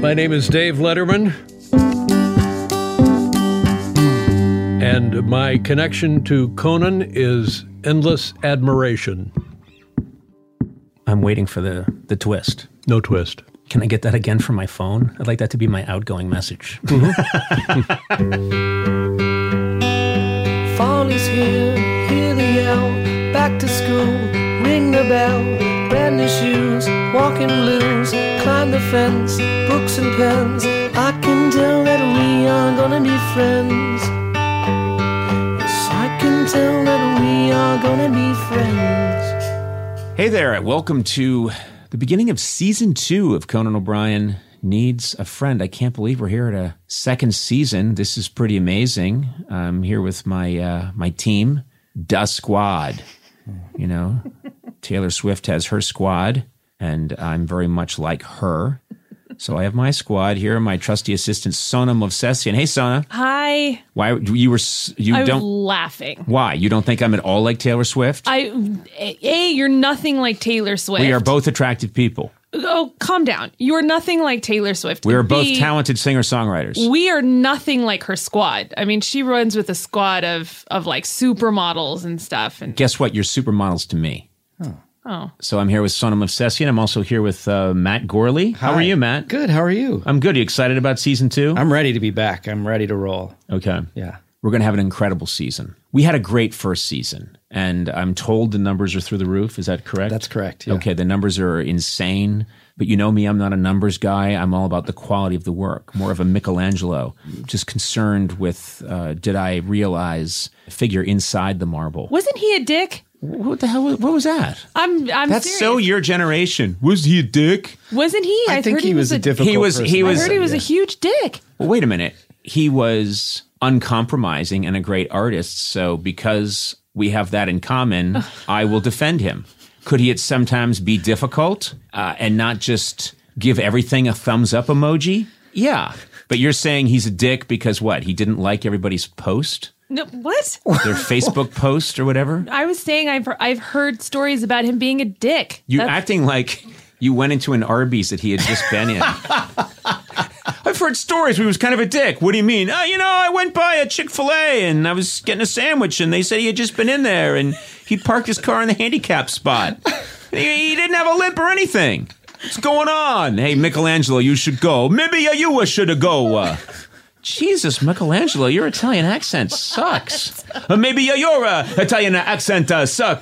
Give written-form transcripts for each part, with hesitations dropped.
My name is Dave Letterman, and my connection to Conan is endless admiration. I'm waiting for the twist. No twist. Can I get that again from my phone? I'd like that to be my outgoing message. Fall is here, hear the yell, back to school, ring the bell, brand new shoes, walking blues, climb the fence, books and pens, I can tell that we are gonna be friends. Yes, I can tell that we are gonna be friends. Hey there, welcome to the beginning of Season 2 of Conan O'Brien Needs a Friend. I can't believe we're here at a second season. This is pretty amazing. I'm here with my team, Da Squad. You know, Taylor Swift has her squad, and I'm very much like her. So I have my squad here, my trusty assistant, Sona Movsesian. Hey, Sona. Hi. Why you I was laughing. Why? You don't think I'm at all like Taylor Swift? You're nothing like Taylor Swift. We are both attractive people. Oh, calm down. You're nothing like Taylor Swift. We are both talented singer-songwriters. We are nothing like her squad. I mean, she runs with a squad of like supermodels and stuff. And guess what? You're supermodels to me. Oh. So I'm here with Sona Movsesian. I'm also here with Matt Gorley. How are you, Matt? Good. How are you? I'm good. Are you excited about Season 2? I'm ready to be back. I'm ready to roll. Okay. Yeah. We're going to have an incredible season. We had a great first season, and I'm told the numbers are through the roof. Is that correct? That's correct, yeah. Okay, the numbers are insane. But you know me, I'm not a numbers guy. I'm all about the quality of the work, more of a Michelangelo, just concerned with did I realize the figure inside the marble. Wasn't he a dick? What the hell? What was that? I'm That's serious. so your generation. Was he a dick? Wasn't he? I think heard he was a difficult person. He was. I heard he was a huge dick. Well, wait a minute. He was uncompromising and a great artist. So because we have that in common, I will defend him. Could he at sometimes be difficult and not just give everything a thumbs up emoji? Yeah. But you're saying he's a dick because what? He didn't like everybody's post? No, what? Their Facebook post or whatever? I was saying I've heard stories about him being a dick. You're acting like you went into an Arby's that he had just been in. I've heard stories where he was kind of a dick. What do you mean? I went by a Chick-fil-A and I was getting a sandwich and they said he had just been in there and he parked his car in the handicap spot. He didn't have a limp or anything. What's going on? Hey, Michelangelo, you should go. Maybe you should go. Jesus, Michelangelo, your Italian accent sucks. Maybe your Italian accent suck.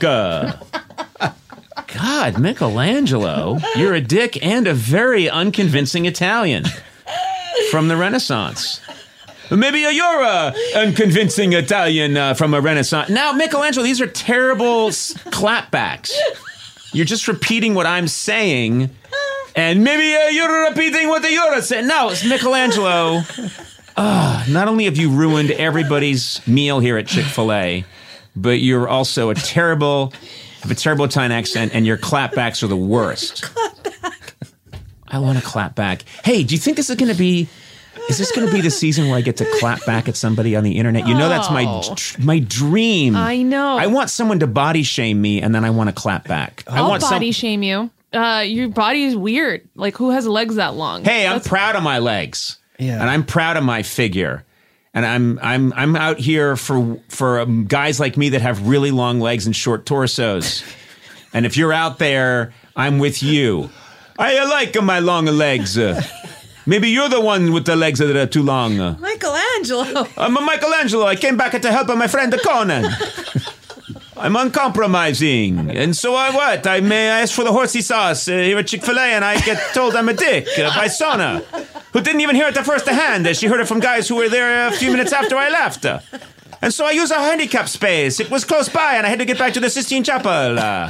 God, Michelangelo, you're a dick and a very unconvincing Italian from the Renaissance. Maybe you're unconvincing Italian from a Renaissance. Now, Michelangelo, these are terrible clapbacks. You're just repeating what I'm saying, and maybe you're repeating what you're saying. No, it's Michelangelo. Not only have you ruined everybody's meal here at Chick-fil-A, but you're also have a terrible Italian accent, and your clapbacks are the worst. I want to clap back. Hey, do you think this is going to be... Is this going to be the season where I get to clap back at somebody on the internet? You know, that's my dream. I know. I want someone to body shame me, and then I want to clap back. I'll body shame you. Your body is weird. Like, who has legs that long? Hey, I'm proud of my legs. Yeah. And I'm proud of my figure. And I'm out here for guys like me that have really long legs and short torsos. And if you're out there, I'm with you. I like my long legs. Maybe you're the one with the legs that are too long. Michelangelo. I'm a Michelangelo. I came back to help my friend Conan. I'm uncompromising. And so I may ask for the horsey sauce here at Chick-fil-A and I get told I'm a dick by Sona, who didn't even hear it the first hand. She heard it from guys who were there a few minutes after I left. And so I used a handicap space. It was close by, and I had to get back to the Sistine Chapel. You had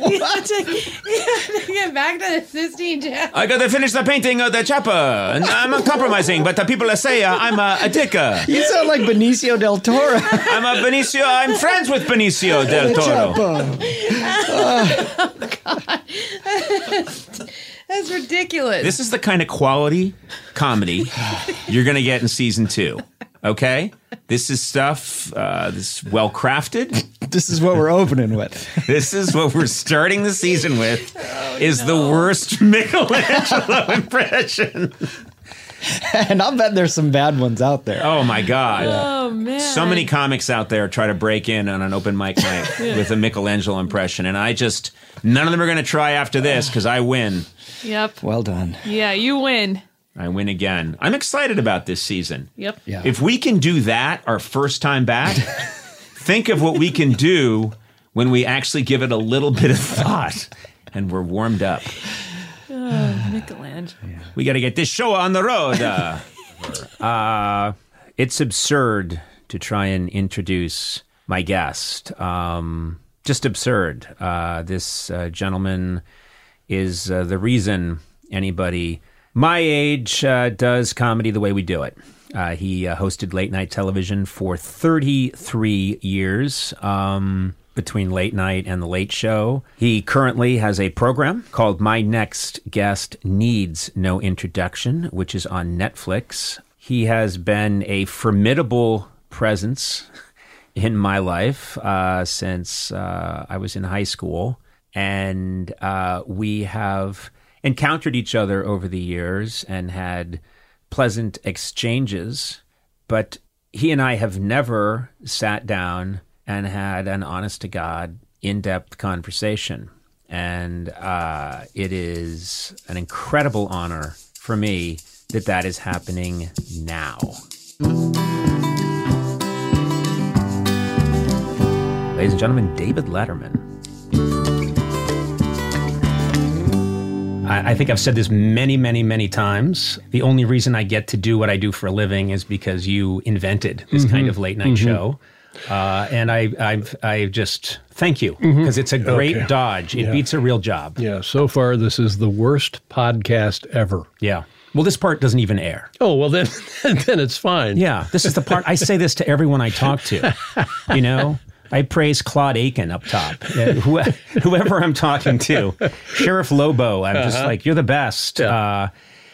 to get back to the Sistine Chapel. I got to finish the painting of the chapel, and I'm uncompromising, but the people say I'm a dick. You sound like Benicio del Toro. I'm friends with Benicio del Toro. Oh, God. That's ridiculous. This is the kind of quality comedy you're going to get in Season 2. Okay? This is stuff this is well-crafted. This is what we're opening with. This is what we're starting the season with, the worst Michelangelo impression And I'll bet there's some bad ones out there. Oh my God. Oh, man. So many comics out there try to break in on an open mic night with a Michelangelo impression. And none of them are going to try after this because I win. Yep. Well done. Yeah, you win. I win again. I'm excited about this season. Yep. Yeah. If we can do that our first time back, think of what we can do when we actually give it a little bit of thought and we're warmed up. Michelangelo. We got to get this show on the road. It's absurd to try and introduce my guest. Just absurd. This gentleman is the reason anybody my age does comedy the way we do it. He hosted late night television for 33 years. Between late night and the late show. He currently has a program called My Next Guest Needs No Introduction, which is on Netflix. He has been a formidable presence in my life since I was in high school. And we have encountered each other over the years and had pleasant exchanges. But he and I have never sat down and had an honest-to-God, in-depth conversation. And it is an incredible honor for me that is happening now. Ladies and gentlemen, David Letterman. I think I've said this many, many, many times. The only reason I get to do what I do for a living is because you invented this kind of late-night show. And I just thank you because it's a great dodge. It beats a real job. Yeah, so far this is the worst podcast ever. Yeah. Well, this part doesn't even air. Oh, well then it's fine. Yeah, this is the part. I say this to everyone I talk to. You know, I praise Claude Aiken up top. Whoever I'm talking to, Sheriff Lobo. I'm just like, you're the best. Yeah.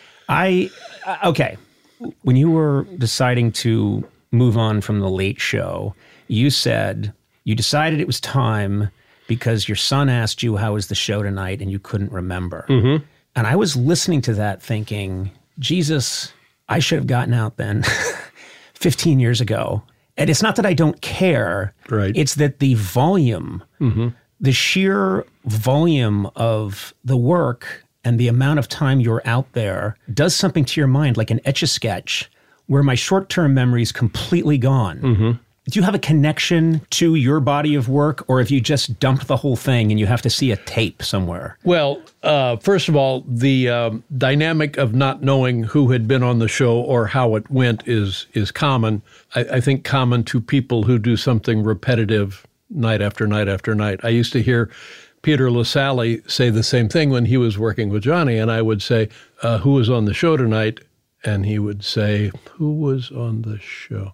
Okay. When you were deciding to move on from the Late Show, you said you decided it was time because your son asked you how was the show tonight and you couldn't remember. Mm-hmm. And I was listening to that thinking, Jesus, I should have gotten out then 15 years ago. And it's not that I don't care. Right. It's that the volume, the sheer volume of the work and the amount of time you're out there does something to your mind, like an Etch-a-Sketch, where my short-term memory is completely gone. Mm-hmm. Do you have a connection to your body of work, or have you just dumped the whole thing and you have to see a tape somewhere? Well, first of all, the dynamic of not knowing who had been on the show or how it went is common. I think common to people who do something repetitive night after night after night. I used to hear Peter LaSalle say the same thing when he was working with Johnny, and I would say, who was on the show tonight? And he would say, who was on the show?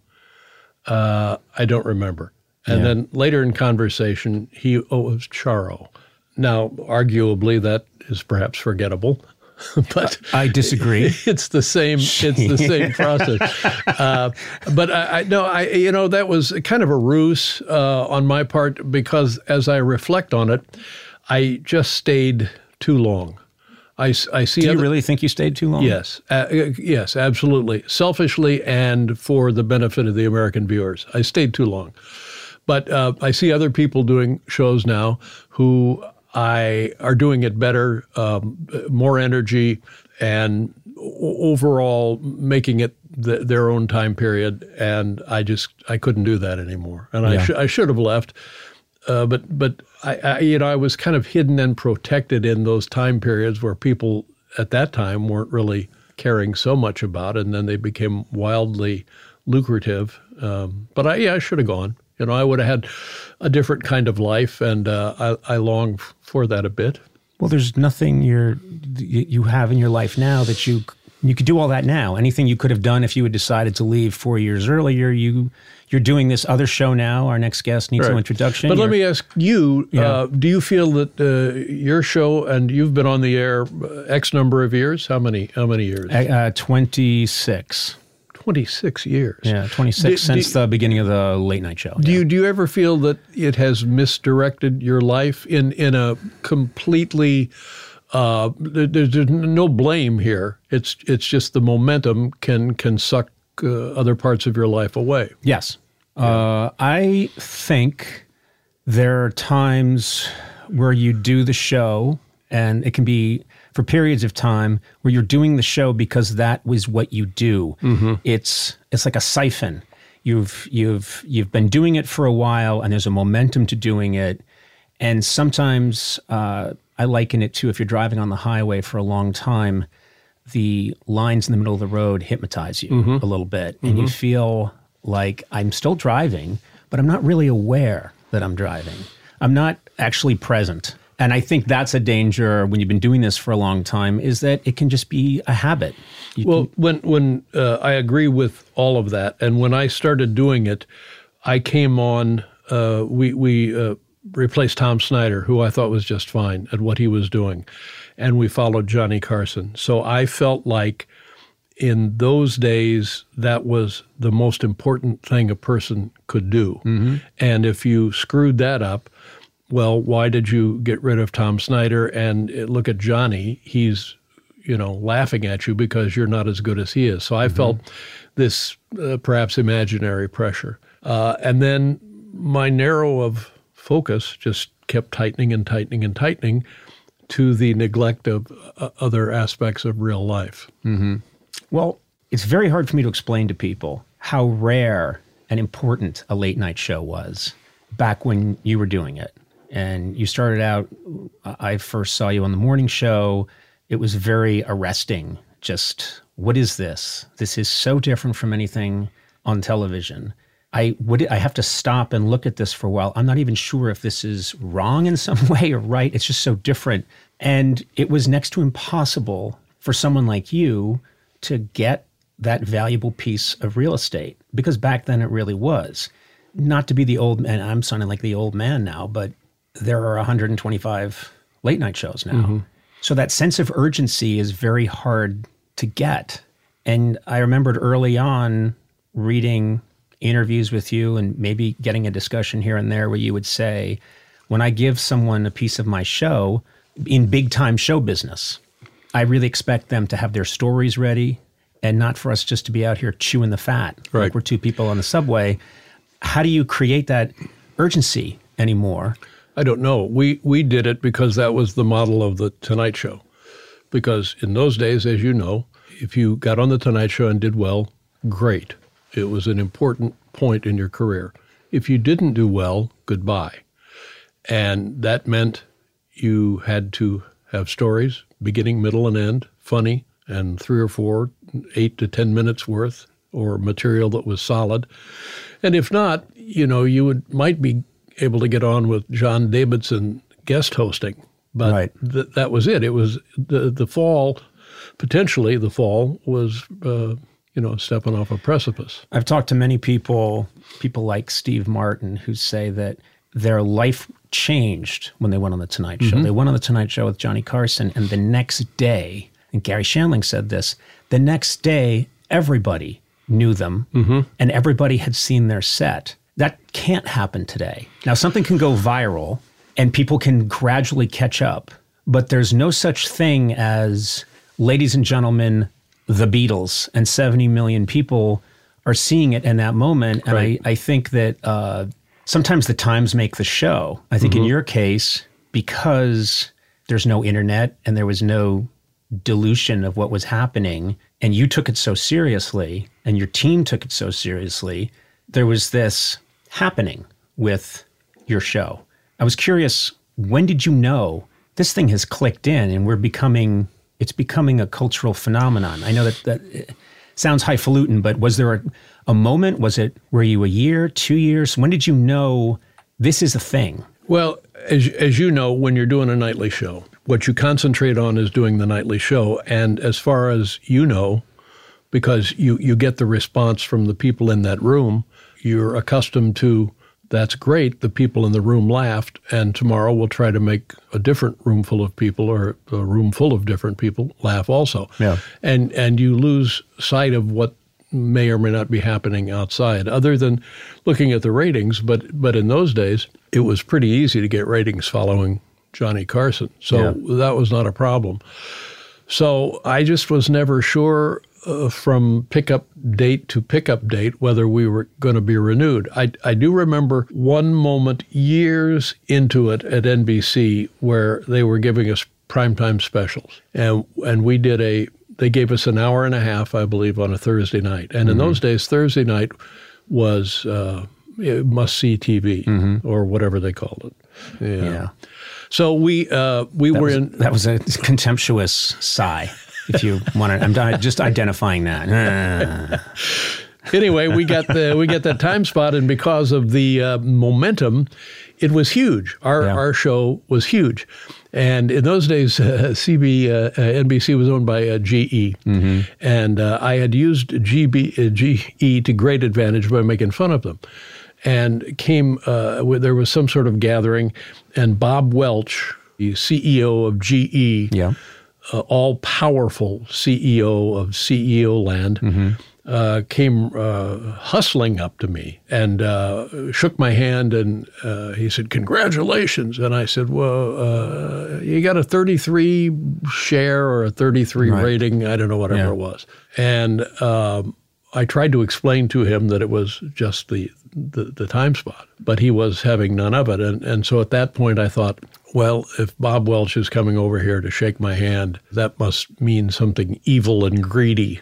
I don't remember. And then later in conversation, it was Charo. Now, arguably, that is perhaps forgettable, but I disagree. It's the same. It's the same process. But that was kind of a ruse on my part because as I reflect on it, I just stayed too long. I see. Do you really think you stayed too long? Yes. Yes, absolutely. Selfishly and for the benefit of the American viewers. I stayed too long. But I see other people doing shows now who are doing it better, more energy, and overall making it their own time period. And I couldn't do that anymore. And I should have left. But I was kind of hidden and protected in those time periods where people at that time weren't really caring so much about it, and then they became wildly lucrative. But I should have gone. I would have had a different kind of life, and I long for that a bit. Well, there's nothing you have in your life now that you could do all that now. Anything you could have done if you had decided to leave 4 years earlier, you're doing this other show now. Our next guest needs no introduction. But let me ask you, do you feel that your show, and you've been on the air X number of years? How many years? 26. 26 years. Yeah, 26 since the beginning of the late night show. Do you ever feel that it has misdirected your life in a completely There's no blame here. It's just the momentum can suck other parts of your life away. Yes. I think there are times where you do the show, and it can be for periods of time where you're doing the show because that was what you do. Mm-hmm. It's like a siphon. You've been doing it for a while, and there's a momentum to doing it. And sometimes I liken it to if you're driving on the highway for a long time, the lines in the middle of the road hypnotize you a little bit, and you feel like I'm still driving, but I'm not really aware that I'm driving. I'm not actually present. And I think that's a danger when you've been doing this for a long time, is that it can just be a habit. When I agree with all of that, and when I started doing it, I came on, we replaced Tom Snyder, who I thought was just fine at what he was doing, and we followed Johnny Carson. So I felt like in those days, that was the most important thing a person could do. Mm-hmm. And if you screwed that up, well, why did you get rid of Tom Snyder and look at Johnny? He's, laughing at you because you're not as good as he is. So I felt this perhaps imaginary pressure. And then my narrow of focus just kept tightening and tightening and tightening to the neglect of other aspects of real life. Mm-hmm. Well, it's very hard for me to explain to people how rare and important a late night show was back when you were doing it. And you started out, I first saw you on the morning show. It was very arresting. Just, what is this? This is so different from anything on television. I have to stop and look at this for a while. I'm not even sure if this is wrong in some way or right. It's just so different. And it was next to impossible for someone like you to get that valuable piece of real estate, because back then it really was. Not to be the old man, I'm sounding like the old man now, but there are 125 late night shows now. Mm-hmm. So that sense of urgency is very hard to get. And I remembered early on reading interviews with you and maybe getting a discussion here and there where you would say, when I give someone a piece of my show in big time show business, I really expect them to have their stories ready and not for us just to be out here chewing the fat. Right. Like we're two people on the subway. How do you create that urgency anymore? I don't know. We did it because that was the model of the Tonight Show. Because in those days, as you know, if you got on the Tonight Show and did well, great. It was an important point in your career. If you didn't do well, goodbye. And that meant you had to have stories, beginning, middle, and end, funny, and 3 or 4, 8 to 10 minutes worth, or material that was solid. And if not, you might be able to get on with John Davidson guest hosting. But right. That was it. It was the fall, potentially the fall was, stepping off a precipice. I've talked to many people like Steve Martin, who say that their life changed when they went on The Tonight Show. Mm-hmm. They went on The Tonight Show with Johnny Carson, and the next day, and Gary Shandling said this, the next day, everybody knew them, and everybody had seen their set. That can't happen today. Now, something can go viral, and people can gradually catch up, but there's no such thing as, ladies and gentlemen, the Beatles, and 70 million people are seeing it in that moment. And right. I think that sometimes the times make the show. I think in your case, because there's no internet and there was no dilution of what was happening, and you took it so seriously, and your team took it so seriously, there was this happening with your show. I was curious, when did you know this thing has clicked in and it's becoming a cultural phenomenon? I know that it sounds highfalutin, but was there a moment? Were you a year, 2 years? When did you know this is a thing? Well, as you know, when you're doing a nightly show, what you concentrate on is doing the nightly show. And as far as you know, because you get the response from the people in that room, you're accustomed to, that's great, the people in the room laughed, and tomorrow we'll try to make a different room full of people, or a room full of different people, laugh also. Yeah. And you lose sight of what may or may not be happening outside, other than looking at the ratings. But in those days, it was pretty easy to get ratings following Johnny Carson. So that was not a problem. So I just was never sure from pickup date to pickup date whether we were going to be renewed. I do remember one moment years into it at NBC where they were giving us primetime specials. And we did they gave us an hour and a half, I believe, on a Thursday night. And in those days, Thursday night was must-see TV or whatever they called it. Yeah. So we were in. That was a contemptuous sigh. If you want to, I'm just identifying that. Anyway, we got that time spot, and because of the momentum, it was huge. Our show was huge, and in those days, NBC was owned by GE, and I had used GE to great advantage by making fun of them. And there was some sort of gathering, and Bob Welch, the CEO of GE, all-powerful CEO of CEO land, came hustling up to me and shook my hand, and he said, "Congratulations." And I said, "Well, you got a 33 share or a 33 rating, I don't know, whatever it was." And I tried to explain to him that it was just the time spot, but he was having none of it. And so at that point I thought, well, if Bob Welch is coming over here to shake my hand, that must mean something evil and greedy.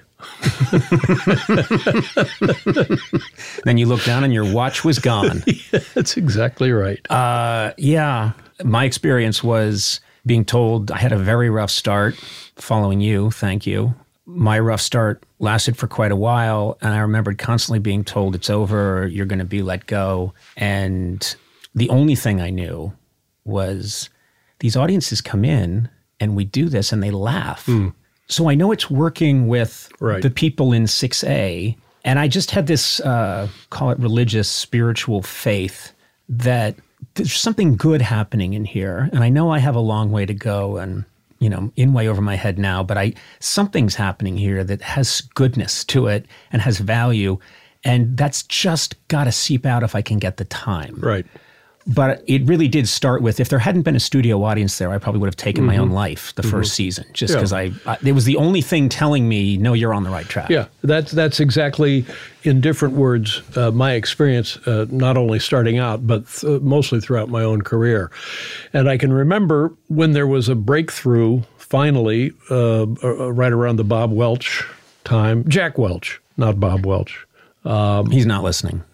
Then you look down and your watch was gone. Yeah, that's exactly right. My experience was being told I had a very rough start following you. Thank you. My rough start lasted for quite a while, and I remembered constantly being told it's over, you're going to be let go. And the only thing I knew was these audiences come in and we do this and they laugh. So I know it's working with the people in 6A. And I just had this, call it religious, spiritual faith that there's something good happening in here. And I know I have a long way to go and, in way over my head now, but something's happening here that has goodness to it and has value. And that's just got to seep out if I can get the time. Right. But it really did start with, if there hadn't been a studio audience there, I probably would have taken my own life the first season, just because it was the only thing telling me, no, you're on the right track. Yeah, that's exactly, in different words, my experience, not only starting out, but mostly throughout my own career. And I can remember when there was a breakthrough, finally, right around the Bob Welch time, Jack Welch, not Bob Welch. He's not listening.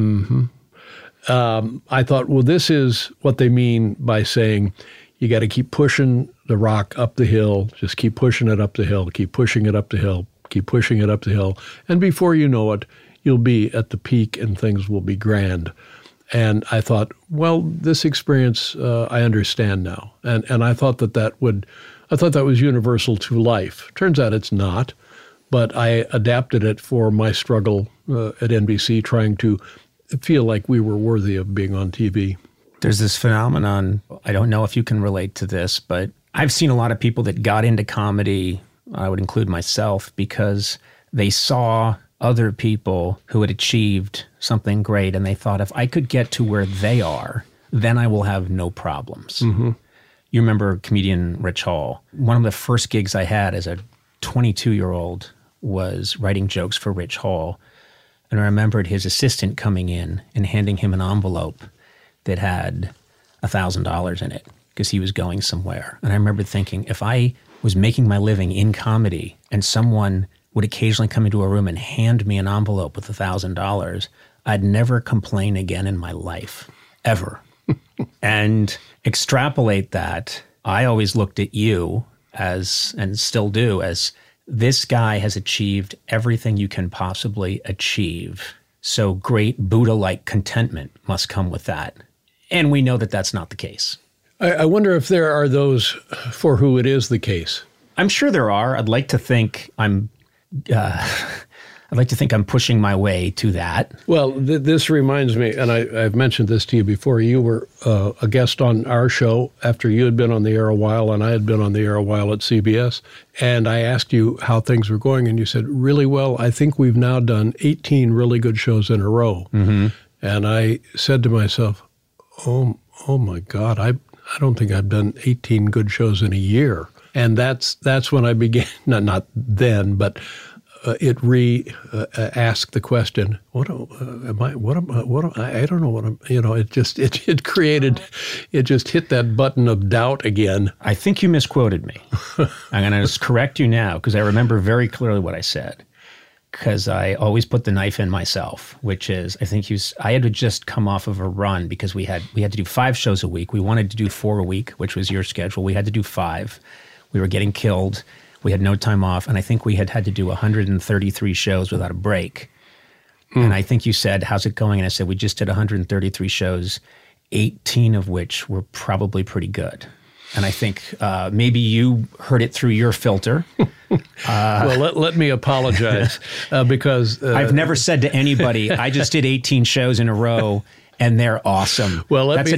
I thought, well, this is what they mean by saying you got to keep pushing the rock up the hill, just keep pushing it up the hill, keep pushing it up the hill, keep pushing it up the hill. And before you know it, you'll be at the peak and things will be grand. And I thought, well, this experience I understand now. And I thought that was universal to life. Turns out it's not, but I adapted it for my struggle at NBC, trying to feel like we were worthy of being on TV. There's this phenomenon, I don't know if you can relate to this, but I've seen a lot of people that got into comedy, I would include myself, because they saw other people who had achieved something great and they thought, if I could get to where they are, then I will have no problems. You remember comedian Rich Hall. One of the first gigs I had as a 22-year-old was writing jokes for Rich Hall. And I remembered his assistant coming in and handing him an envelope that had $1,000 in it because he was going somewhere. And I remember thinking, if I was making my living in comedy and someone would occasionally come into a room and hand me an envelope with $1,000, I'd never complain again in my life, ever. And extrapolate that, I always looked at you as, and still do, as this guy has achieved everything you can possibly achieve. So great Buddha-like contentment must come with that. And we know that that's not the case. I wonder if there are those for who it is the case. I'm sure there are. I'd like to think I'm pushing my way to that. Well, this reminds me, and I've mentioned this to you before. You were a guest on our show after you had been on the air a while, and I had been on the air a while at CBS. And I asked you how things were going, and you said, really well. I think we've now done 18 really good shows in a row. And I said to myself, oh my God, I don't think I've done 18 good shows in a year. And that's when I began, not then, but it asked the question, I don't know what I'm, it just hit that button of doubt again. I think you misquoted me. I'm going to correct you now because I remember very clearly what I said. Because I always put the knife in myself, which is, I had to just come off of a run because we had to do 5 shows a week. We wanted to do 4 a week, which was your schedule. We had to do 5. We were getting killed. We had no time off. And I think we had to do 133 shows without a break. And I think you said, how's it going? And I said, we just did 133 shows, 18 of which were probably pretty good. And I think maybe you heard it through your filter. Well, let me apologize because I've never said to anybody, I just did 18 shows in a row and they're awesome. Well, that's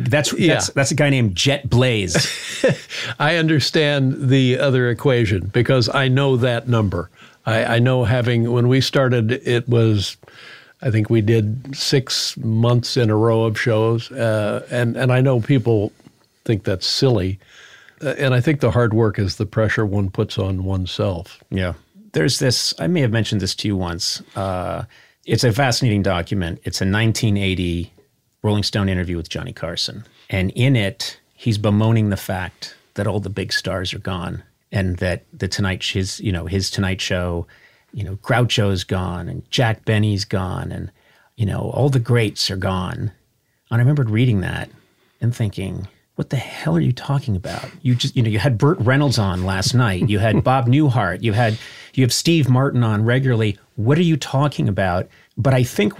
a guy named Jet Blaze. I understand the other equation because I know that number. I know when we started, it was, I think we did 6 months in a row of shows. And I know people think that's silly. And I think the hard work is the pressure one puts on oneself. Yeah. There's this, I may have mentioned this to you once. It's a fascinating document. It's a 1980 Rolling Stone interview with Johnny Carson. And in it, he's bemoaning the fact that all the big stars are gone and that his Tonight Show, Groucho's gone and Jack Benny's gone and, all the greats are gone. And I remembered reading that and thinking, what the hell are you talking about? You just, you had Burt Reynolds on last night. You had Bob Newhart. You have Steve Martin on regularly. What are you talking about? But I think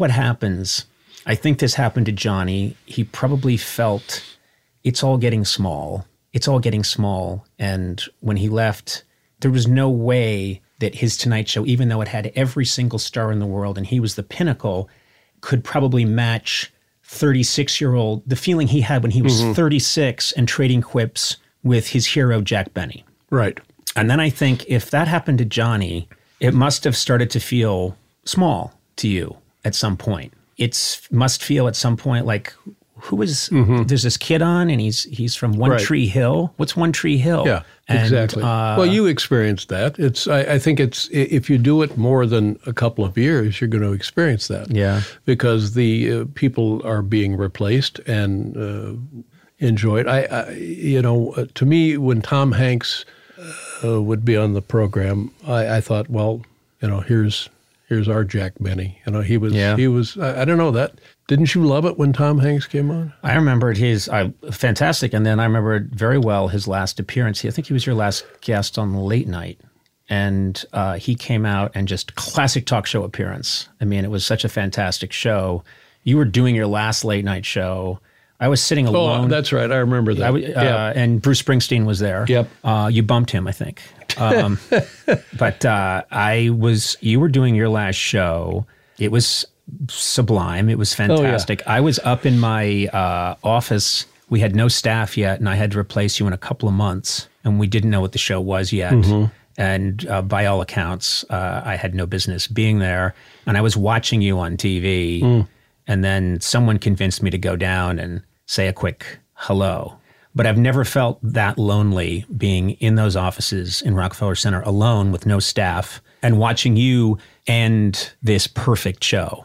this happened to Johnny. He probably felt it's all getting small. It's all getting small. And when he left, there was no way that his Tonight Show, even though it had every single star in the world and he was the pinnacle, could probably match 36-year-old, the feeling he had when he was 36 and trading quips with his hero, Jack Benny. Right. And then I think if that happened to Johnny, it must have started to feel small to you at some point. It must feel at some point like, there's this kid on and he's from One Tree Hill. What's One Tree Hill? Yeah, exactly. Well, you experienced that. I think if you do it more than a couple of years, you're going to experience that. Yeah. Because the people are being replaced and enjoyed. To me, when Tom Hanks would be on the program, I thought, well, here's our Jack Benny. He was. I don't know that. Didn't you love it when Tom Hanks came on? I remembered fantastic. And then I remembered very well his last appearance. I think he was your last guest on Late Night. And he came out and just classic talk show appearance. I mean, it was such a fantastic show. You were doing your last late night show. I was sitting alone. Oh, that's right. I remember that. And Bruce Springsteen was there. Yep. You bumped him, I think. But you were doing your last show. It was sublime. It was fantastic. Oh, yeah. I was up in my office. We had no staff yet, and I had to replace you in a couple of months, and we didn't know what the show was yet. Mm-hmm. And by all accounts, I had no business being there. And I was watching you on TV, and then someone convinced me to go down and say a quick hello. But I've never felt that lonely being in those offices in Rockefeller Center alone with no staff and watching you end this perfect show.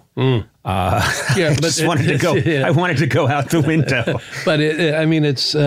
I wanted to go out the window. But it's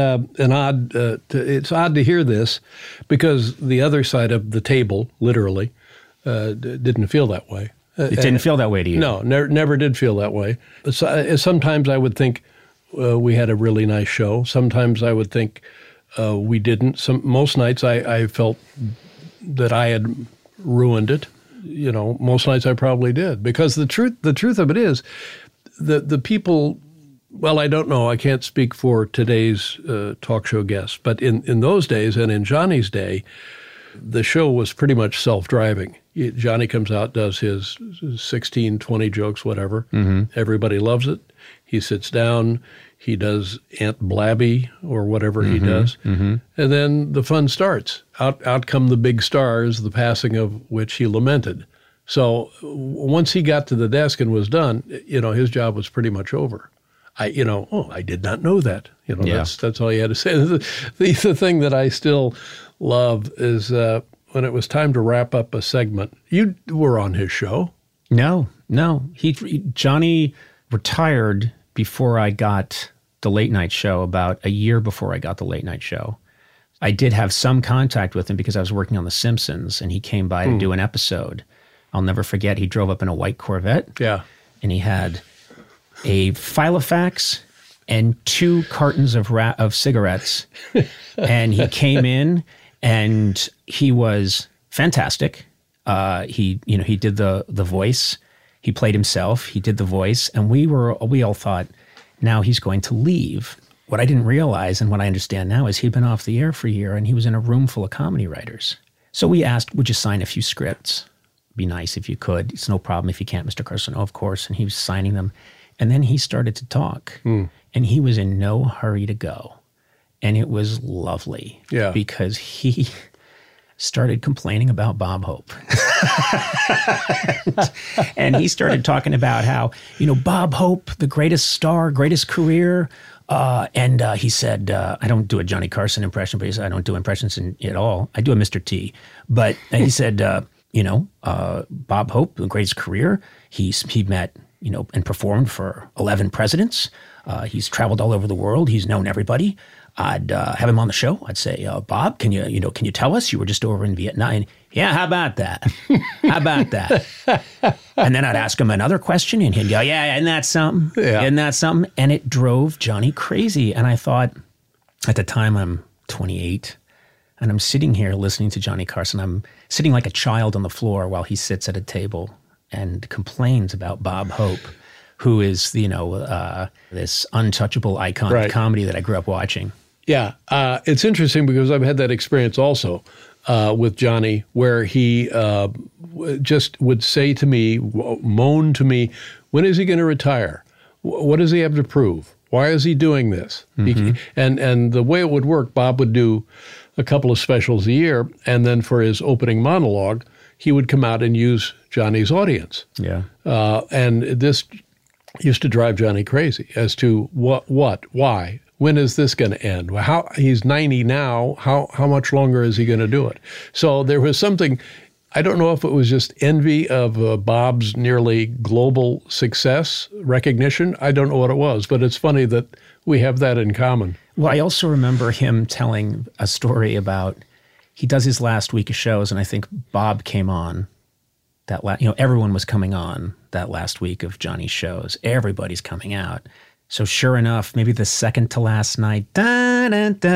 it's odd to hear this because the other side of the table, literally, didn't feel that way. It didn't feel that way to you? No, never did feel that way. Sometimes I would think we had a really nice show. Sometimes I would think we didn't. Most nights I felt that I had ruined it. Most nights I probably did, because the truth of it is, the people. Well, I don't know. I can't speak for today's talk show guests, but in those days and in Johnny's day, the show was pretty much self-driving. Johnny comes out, does his 16, 20 jokes, whatever. Mm-hmm. Everybody loves it. He sits down. He does Aunt Blabby or whatever he does. Mm-hmm. And then the fun starts. Out come the big stars, the passing of which he lamented. So once he got to the desk and was done, his job was pretty much over. I did not know that. Yeah. That's all you had to say. The thing that I still love is when it was time to wrap up a segment, you were on his show. No. Johnny retired before I got the late night show, about a year before I got the late night show. I did have some contact with him because I was working on The Simpsons, and he came by to do an episode. I'll never forget, he drove up in a white Corvette. Yeah. And he had a Filofax and 2 cartons of cigarettes. And he came in, and he was fantastic. He did the voice. He played himself. He did the voice. And we all thought, now he's going to leave. What I didn't realize, and what I understand now, is he'd been off the air for a year, and he was in a room full of comedy writers. So we asked, would you sign a few scripts? Be nice if you could. It's no problem if you can't, Mr. Carson. Oh, of course. And he was signing them. And then he started to talk. And he was in no hurry to go. And it was lovely. Yeah. Because he started complaining about Bob Hope. and he started talking about how, Bob Hope, the greatest star, greatest career. And he said, I don't do a Johnny Carson impression, but he said, I don't do impressions at all. I do a Mr. T. But he said, Bob Hope, the greatest career. He met, and performed for 11 presidents. He's traveled all over the world. He's known everybody. I'd have him on the show. I'd say, Bob, can you tell us? You were just over in Vietnam. And, yeah, how about that? How about that? And then I'd ask him another question, and he'd go, yeah, isn't that something? Yeah. Isn't that something? And it drove Johnny crazy. And I thought, at the time, I'm 28, and I'm sitting here listening to Johnny Carson. I'm sitting like a child on the floor while he sits at a table and complains about Bob Hope, who is, this untouchable icon of comedy that I grew up watching. Yeah. It's interesting because I've had that experience also with Johnny, where he just would say to me, moan to me, when is he going to retire? What does he have to prove? Why is he doing this? And the way it would work, Bob would do a couple of specials a year, and then for his opening monologue, he would come out and use Johnny's audience. Yeah. And this used to drive Johnny crazy as to what, why, when is this going to end? How he's 90 now. How much longer is he going to do it? So there was something. I don't know if it was just envy of Bob's nearly global success recognition. I don't know what it was, but it's funny that we have that in common. Well, I also remember him telling a story about he does his last week of shows, and I think Bob came on that everyone was coming on that last week of Johnny's shows. Everybody's coming out. So sure enough, maybe the second to last night, and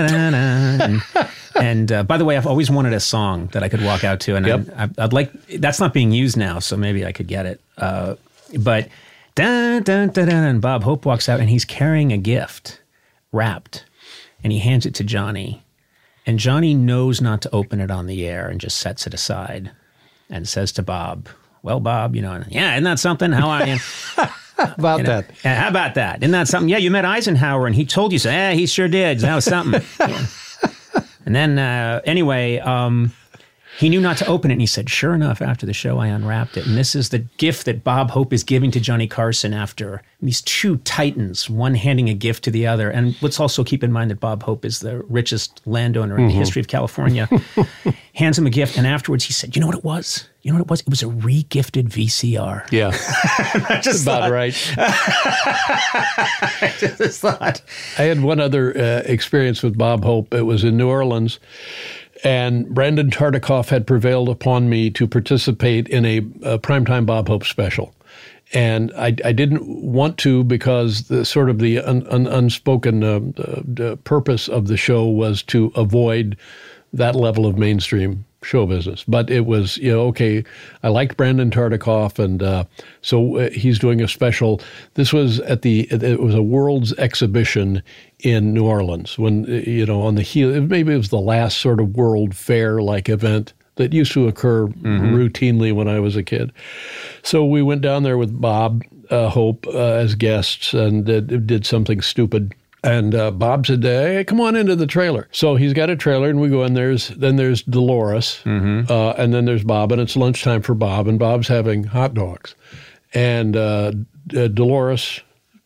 by the way, I've always wanted a song that I could walk out to, and I'd like, that's not being used now, so maybe I could get it. But and Bob Hope walks out, and he's carrying a gift, wrapped, and he hands it to Johnny, and Johnny knows not to open it on the air and just sets it aside and says to Bob, well, Bob, yeah, isn't that something? How are you? How about that? How about that? Isn't that something? Yeah, you met Eisenhower, and he told you so. Yeah, he sure did. That was something. Yeah. And then, anyway, he knew not to open it, and he said, sure enough, after the show, I unwrapped it. And this is the gift that Bob Hope is giving to Johnny Carson after these two titans, one handing a gift to the other. And let's also keep in mind that Bob Hope is the richest landowner in the history of California. Hands him a gift, and afterwards he said, you know what it was? You know what it was? It was a re-gifted VCR. Yeah. That's about right. I just thought. I had one other experience with Bob Hope. It was in New Orleans, and Brandon Tartikoff had prevailed upon me to participate in a primetime Bob Hope special. And I didn't want to because the unspoken purpose of the show was to avoid that level of mainstream show business. But it was, okay, I liked Brandon Tartikoff, and so he's doing a special. This was it was a World's exhibition in New Orleans when, on the heel, maybe it was the last sort of World Fair-like event that used to occur routinely when I was a kid. So we went down there with Bob Hope as guests and did something stupid. And Bob said, hey, come on into the trailer. So he's got a trailer, and we go in. Then there's Dolores, and then there's Bob, and it's lunchtime for Bob, and Bob's having hot dogs. And Dolores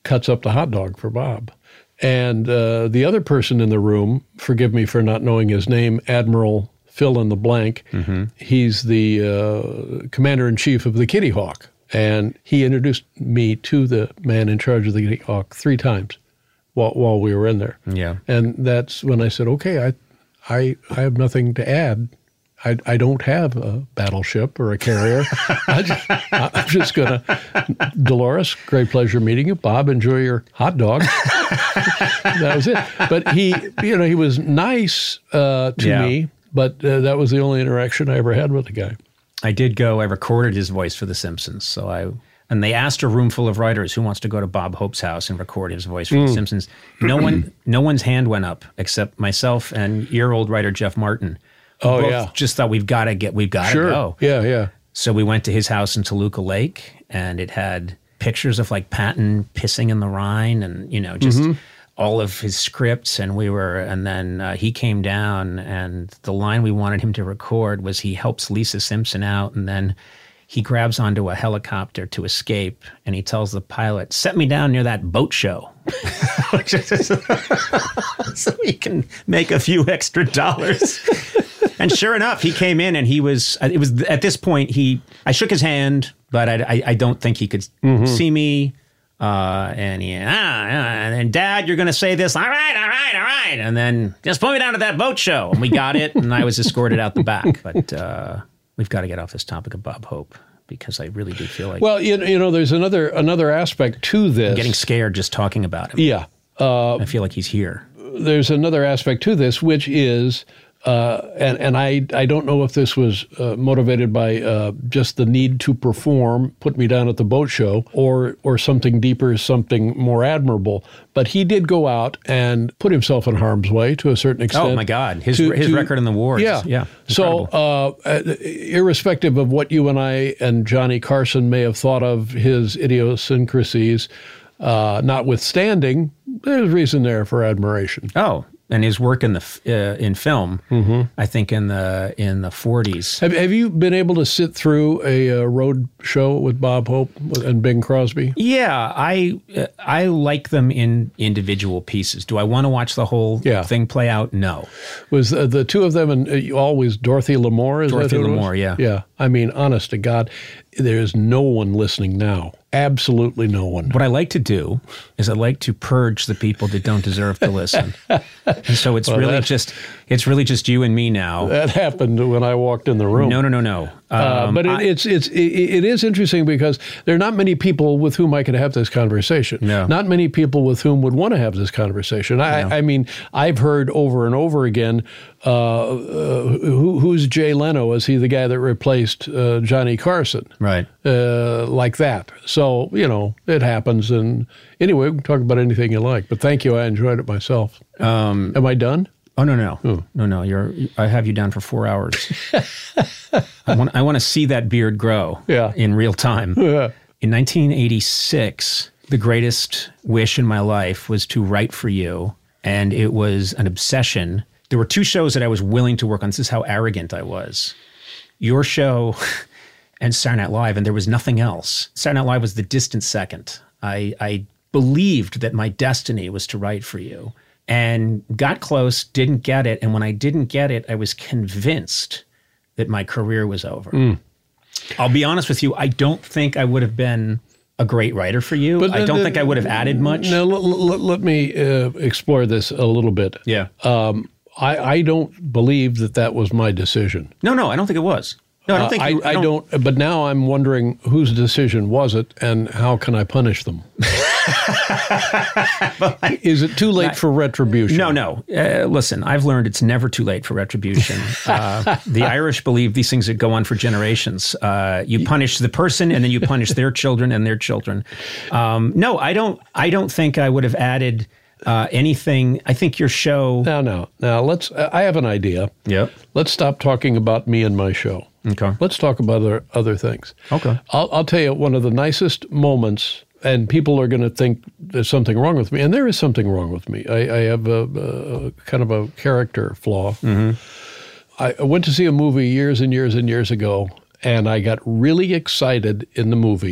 cuts up the hot dog for Bob. And the other person in the room, forgive me for not knowing his name, Admiral fill in the blank. He's the commander-in-chief of the Kitty Hawk. And he introduced me to the man in charge of the Kitty Hawk 3 times while we were in there. Yeah. And that's when I said, okay, I have nothing to add. I don't have a battleship or a carrier. I'm just going to, Dolores, great pleasure meeting you. Bob, enjoy your hot dog. That was it. But he was nice to me, but that was the only interaction I ever had with the guy. I recorded his voice for The Simpsons. And they asked a room full of writers who wants to go to Bob Hope's house and record his voice for The Simpsons. No one's hand went up except myself and your old writer, Jeff Martin. Both just thought we've got to go. Yeah. So we went to his house in Toluca Lake, and it had pictures of like Patton pissing in the Rhine, and just all of his scripts. And then he came down, and the line we wanted him to record was he helps Lisa Simpson out, and then he grabs onto a helicopter to escape, and he tells the pilot, "Set me down near that boat show." So he can make a few extra dollars. And sure enough, he came in, and it was at this point, I shook his hand, but I don't think he could see me. And Dad, you're going to say this. All right. And then just put me down to that boat show. And we got it, and I was escorted out the back. But we've got to get off this topic of Bob Hope, because I really do feel like... Well, there's another aspect to this. I'm getting scared just talking about him. Yeah. I feel like he's here. There's another aspect to this, which is... and I don't know if this was motivated by just the need to perform, put me down at the boat show, or something deeper, something more admirable. But he did go out and put himself in harm's way to a certain extent. Oh, my God. His record in the wars. Yeah. So irrespective of what you and I and Johnny Carson may have thought of his idiosyncrasies, notwithstanding, there's reason there for admiration. Oh, and his work in film, I think in the 40s. Have you been able to sit through a road show with Bob Hope and Bing Crosby? Yeah, I like them in individual pieces. Do I want to watch the whole thing play out? No. Was the two of them, and always Dorothy Lamour? Dorothy Lamour, yeah. Yeah. I mean, honest to God, there's no one listening now. Absolutely no one. What I like to do is I like to purge the people that don't deserve to listen. And so it's really just you and me now. That happened when I walked in the room. No. But it is interesting because there are not many people with whom I could have this conversation. No. Not many people with whom would want to have this conversation. I mean, I've heard over and over again, who's Jay Leno? Is he the guy that replaced Johnny Carson? Right. Like that. So, it happens. And anyway, we can talk about anything you like. But thank you. I enjoyed it myself. Am I done? Oh, no. No. I have you down for 4 hours. I want to see that beard grow in real time. Yeah. In 1986, the greatest wish in my life was to write for you. And it was an obsession. There were 2 shows that I was willing to work on. This is how arrogant I was. Your show and Saturday Night Live, and there was nothing else. Saturday Night Live was the distant second. I believed that my destiny was to write for you. And got close, didn't get it. And when I didn't get it, I was convinced that my career was over. I'll be honest with you, I don't think I would have been a great writer for you. But I don't think I would have added much. Now, let me explore this a little bit. Yeah. I don't believe that was my decision. No, I don't think it was. No, I don't think I don't. But now I'm wondering whose decision was it, and how can I punish them? Is it too late for retribution? No. Listen, I've learned it's never too late for retribution. The Irish believe these things that go on for generations. You punish the person, and then you punish their children and their children. No, I don't think I would have added anything. I think your show. Now, let's. I have an idea. Yep. Let's stop talking about me and my show. Okay. Let's talk about other things. Okay. I'll tell you one of the nicest moments, and people are going to think there's something wrong with me, and there is something wrong with me. I have a kind of a character flaw. I went to see a movie years and years and years ago, and I got really excited in the movie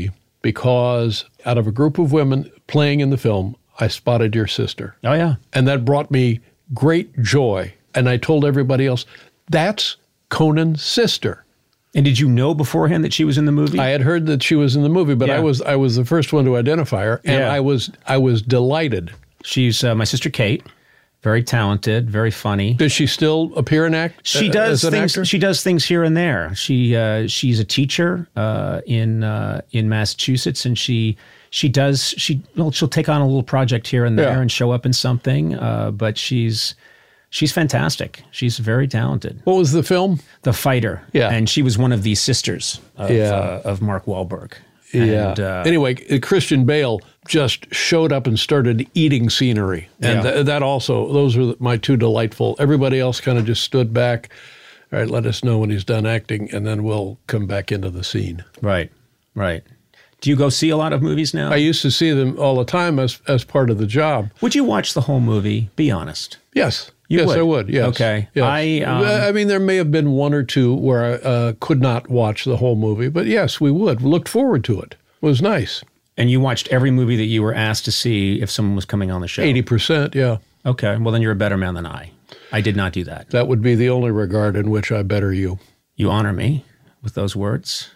because out of a group of women playing in the film, I spotted your sister. Oh, yeah. And that brought me great joy. And I told everybody else, that's Conan's sister. And did you know beforehand that she was in the movie? I had heard that she was in the movie, but Yeah. I was the first one to identify her, and Yeah. I was delighted. She's my sister Kate. Very talented, very funny. Does she still appear and act? She does as an things. actor? She does things here and there. She's a teacher in Massachusetts, and she'll take on a little project here and there Yeah. and show up in something. But she's fantastic. She's very talented. What was the film? The Fighter. Yeah. And she was one of the sisters of Mark Wahlberg. And, Anyway, Christian Bale just showed up and started eating scenery. And Yeah. that also, those were my two delightful. Everybody else kind of just stood back. All right, let us know when he's done acting, and then we'll come back into the scene. Right. Do you go see a lot of movies now? I used to see them all the time as part of the job. Would you watch the whole movie? Be honest. Yes. You yes, would? I would. Yes. Okay. Yes. I mean, there may have been one or two where I could not watch the whole movie, but yes, we would. We looked forward to it. It was nice. And you watched every movie that you were asked to see if someone was coming on the show? 80%, yeah. Okay. Well, then you're a better man than I. I did not do that. That would be the only regard in which I better you. You honor me with those words.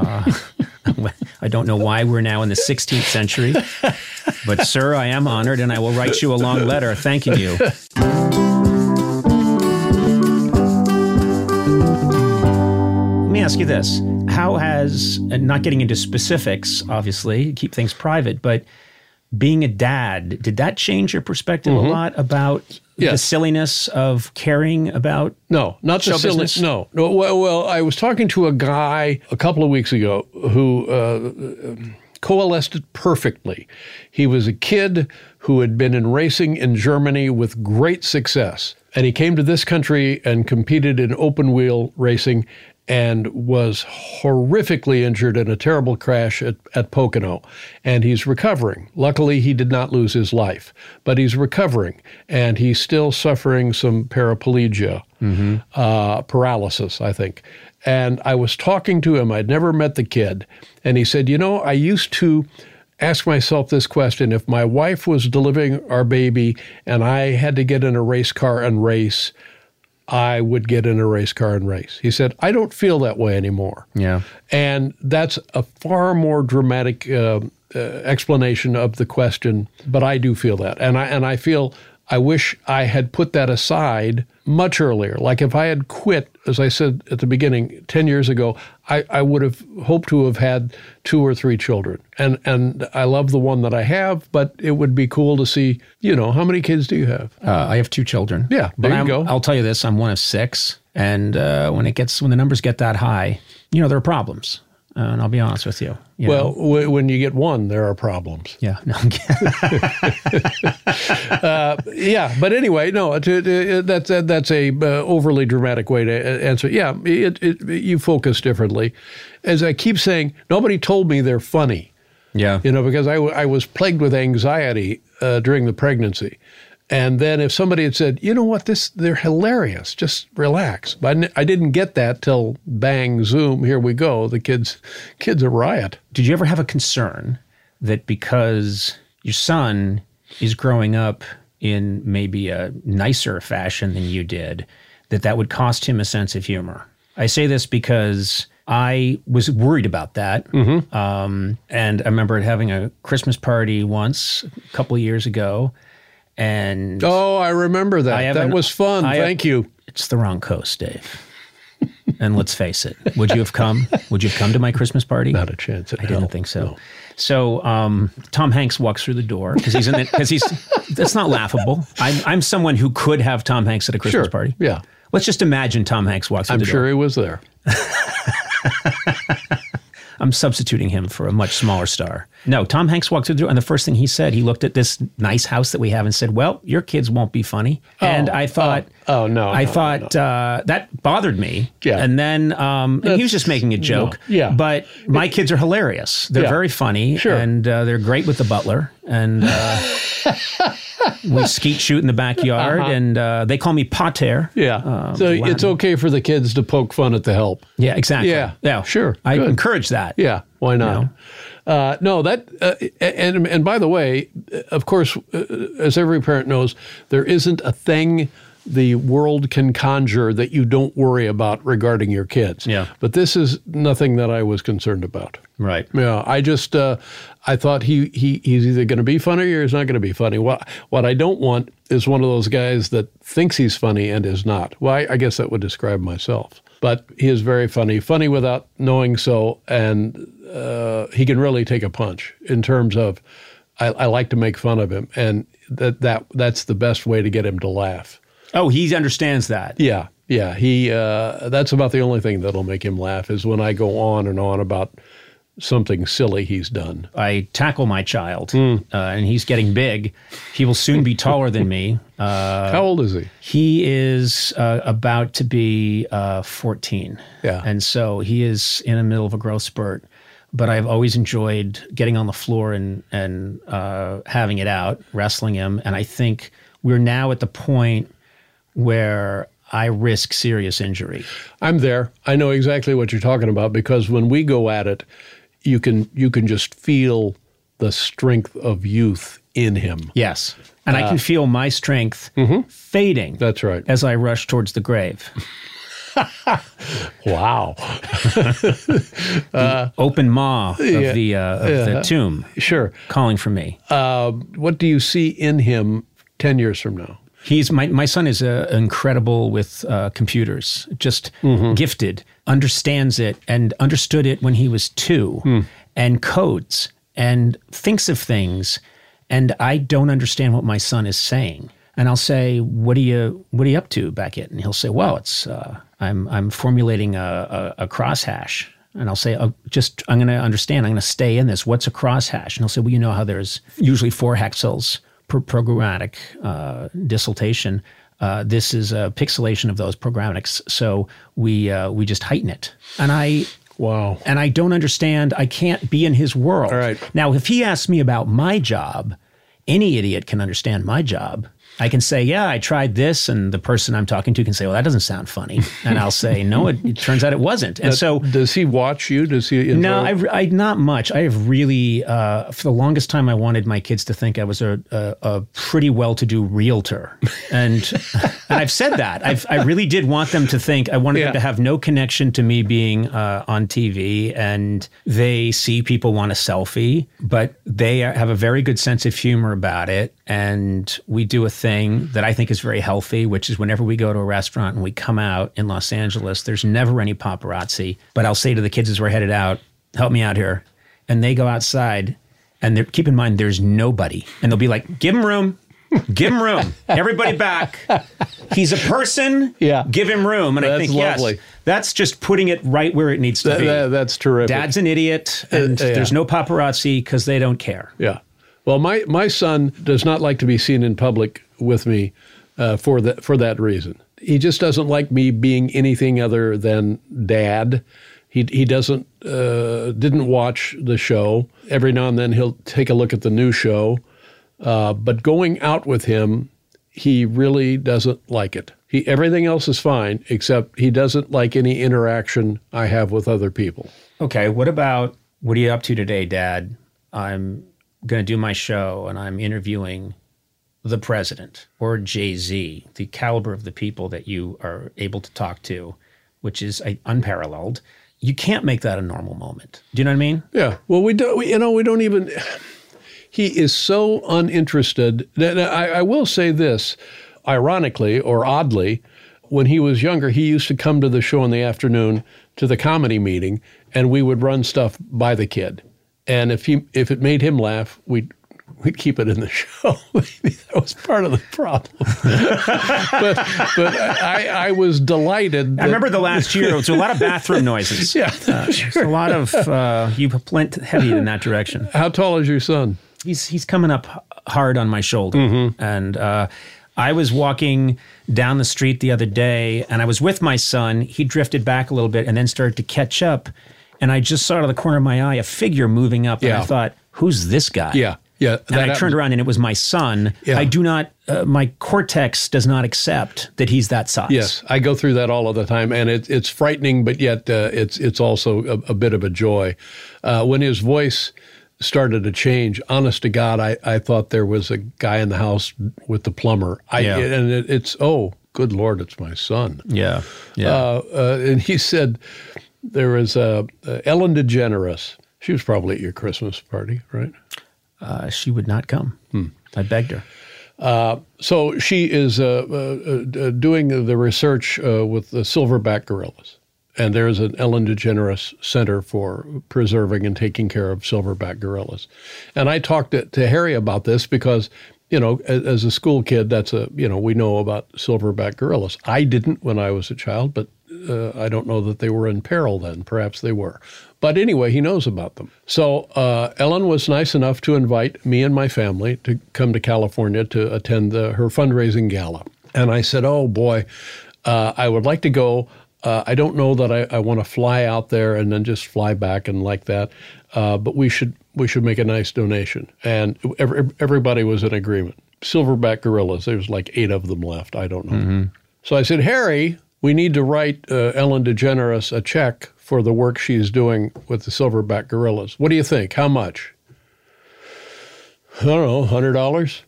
I don't know why we're now in the 16th century, but sir, I am honored, and I will write you a long letter thanking you. Let me ask you this. How has, and not getting into specifics, obviously, keep things private, but being a dad, did that change your perspective a lot about the Yes. silliness of caring about No, not show the silly. business? No. Well, I was talking to a guy a couple of weeks ago who coalesced it perfectly. He was a kid who had been in racing in Germany with great success. And he came to this country and competed in open wheel racing and was horrifically injured in a terrible crash at Pocono. And he's recovering. Luckily, he did not lose his life, but he's recovering. And he's still suffering some paraplegia, paralysis, I think. And I was talking to him. I'd never met the kid. And he said, I used to ask myself this question. If my wife was delivering our baby and I had to get in a race car and race, I would get in a race car and race. He said, I don't feel that way anymore. Yeah. And that's a far more dramatic explanation of the question, but I do feel that. And I feel I wish I had put that aside much earlier. Like if I had quit, as I said at the beginning, 10 years ago, I would have hoped to have had 2 or 3 children. And I love the one that I have, but it would be cool to see, how many kids do you have? I have 2 children. Yeah, but there you go. I'll tell you this: I'm one of 6, and when the numbers get that high, there are problems. And I'll be honest with you. Well, when you get 1, there are problems. Yeah. No. Yeah, but anyway, no, that's a overly dramatic way to answer. Yeah, you focus differently. As I keep saying, nobody told me they're funny. Yeah. Because I was plagued with anxiety during the pregnancy. And then if somebody had said, you know what, they're hilarious, just relax. But I didn't get that till bang, zoom, here we go. The kids a riot. Did you ever have a concern that because your son is growing up in maybe a nicer fashion than you did, that would cost him a sense of humor? I say this because I was worried about that. And I remember having a Christmas party once, a couple of years ago. And oh, I remember that. That was fun. Thank you. It's the wrong coast, Dave. And let's face it. Would you have come? Would you have come to my Christmas party? Not a chance. I didn't think so. No. So Tom Hanks walks through the door because that's not laughable. I'm someone who could have Tom Hanks at a Christmas party. Yeah. Let's just imagine Tom Hanks walks through the door. I'm sure he was there. I'm substituting him for a much smaller star. No, Tom Hanks walked through the door, and the first thing he said, he looked at this nice house that we have and said, well, your kids won't be funny. And I thought, that bothered me. Yeah. And then and he was just making a joke. No. Yeah. But my kids are hilarious. They're very funny. Sure. And they're great with the butler. And we skeet shoot in the backyard, and they call me Pater. Yeah. So Latin. it's okay for the kids to poke fun at the help. Yeah, exactly. Yeah. Sure. I Good. encourage that. Yeah. Why not? No, and by the way, of course, as every parent knows, there isn't a thing the world can conjure that you don't worry about regarding your kids. Yeah. But this is nothing that I was concerned about. Right. Yeah, I just I thought he's either going to be funny or he's not going to be funny. What I don't want is one of those guys that thinks he's funny and is not. Well, I guess that would describe myself. But he is very funny without knowing so, and he can really take a punch in terms of I like to make fun of him, and that's the best way to get him to laugh. Oh, he understands that. Yeah. He that's about the only thing that'll make him laugh is when I go on and on about something silly he's done. I tackle my child, and he's getting big. He will soon be taller than me. How old is he? He is about to be 14. Yeah. And so he is in the middle of a growth spurt. But I've always enjoyed getting on the floor and having it out, wrestling him. And I think we're now at the point where I risk serious injury. I'm there. I know exactly what you're talking about because when we go at it, you can just feel the strength of youth in him. Yes. And I can feel my strength fading. That's right. As I rush towards the grave. Wow. The open maw of the tomb. Sure. Calling for me. What do you see in him 10 years from now? He's my son is incredible with computers, just gifted, understands it and understood it when he was 2 and codes and thinks of things. And I don't understand what my son is saying. And I'll say, what are you up to, Beckett? And he'll say, well, it's I'm formulating a crosshash. And I'll say, I'm going to understand. I'm going to stay in this. What's a crosshash? And he'll say, well, you know how there's usually 4 hexels per programmatic dissertation. This is a pixelation of those programmatics. So we just heighten it. And I don't understand. I can't be in his world. All right. Now, if he asks me about my job, any idiot can understand my job. I can say, yeah, I tried this, and the person I'm talking to can say, well, that doesn't sound funny. And I'll say, no, it turns out it wasn't. And so, does he watch you? Does he enjoy? No, I not much. I have really, for the longest time, I wanted my kids to think I was a pretty well-to-do realtor, and I've said that. I really did want them to think. I wanted them to have no connection to me being on TV, and they see people want a selfie, but they have a very good sense of humor about it, and we do a thing that I think is very healthy, which is whenever we go to a restaurant and we come out in Los Angeles, there's never any paparazzi. But I'll say to the kids as we're headed out, help me out here. And they go outside and keep in mind, there's nobody. And they'll be like, give him room. Give him room. Everybody back. He's a person. Yeah. Give him room. And I think, lovely. yes, that's just putting it right where it needs to be. That's terrific. Dad's an idiot, and there's no paparazzi because they don't care. Yeah. Well, my son does not like to be seen in public with me for that reason. He just doesn't like me being anything other than dad. He didn't watch the show. Every now and then he'll take a look at the new show. But going out with him, he really doesn't like it. Everything else is fine, except he doesn't like any interaction I have with other people. Okay, what are you up to today, Dad? I'm going to do my show, and I'm interviewing the president or Jay-Z, the caliber of the people that you are able to talk to, which is unparalleled. You can't make that a normal moment. Do you know what I mean? Yeah. Well, we don't even. He is so uninterested. I will say this, ironically or oddly, when he was younger, he used to come to the show in the afternoon to the comedy meeting, and we would run stuff by the kid. And if it made him laugh, we'd keep it in the show. That was part of the problem. but I was delighted. I remember the last year, it was a lot of bathroom noises. Yeah, sure. A lot of, you went heavy in that direction. How tall is your son? He's coming up hard on my shoulder. And I was walking down the street the other day, and I was with my son. He drifted back a little bit and then started to catch up. And I just saw out of the corner of my eye a figure moving up, and I thought, who's this guy? Yeah. And I turned around, and it was my son. Yeah. I do not, my cortex does not accept that he's that size. Yes, I go through that all of the time, and it's frightening, but yet it's also a bit of a joy. When his voice started to change. Honest to God, I thought there was a guy in the house with the plumber. And it's, oh, good Lord, it's my son. Yeah. And he said there was Ellen DeGeneres. She was probably at your Christmas party, right? She would not come. I begged her. So she is doing the research with the silverback gorillas. And there's an Ellen DeGeneres Center for preserving and taking care of silverback gorillas. And I talked to Harry about this because, as a school kid, we know about silverback gorillas. I didn't when I was a child, but I don't know that they were in peril then. Perhaps they were. But anyway, he knows about them. So Ellen was nice enough to invite me and my family to come to California to attend her fundraising gala. And I said, oh, boy, I would like to go. I don't know that I want to fly out there and then just fly back and like that, but we should make a nice donation. And everybody was in agreement. Silverback gorillas, there's like 8 of them left. I don't know. Mm-hmm. So I said, Harry, we need to write Ellen DeGeneres a check for the work she's doing with the silverback gorillas. What do you think? How much? I don't know, $100?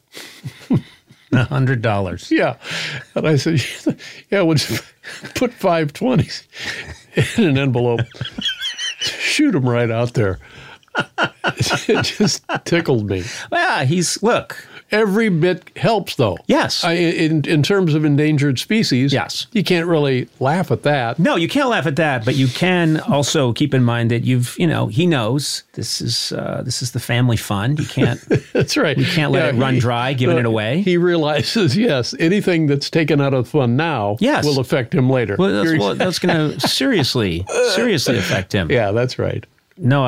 $100. Yeah. And I said, yeah, we'll just put 5 20s in an envelope. Shoot them right out there. It just tickled me. Well, look. Every bit helps, though. Yes. In terms of endangered species, yes. You can't really laugh at that. No, you can't laugh at that, but you can also keep in mind that he knows this is the family fund. You can't. That's right. We can't let it run dry, giving it away. He realizes, yes, anything that's taken out of the fund now will affect him later. Well, that's going to seriously affect him. Yeah, that's right. No,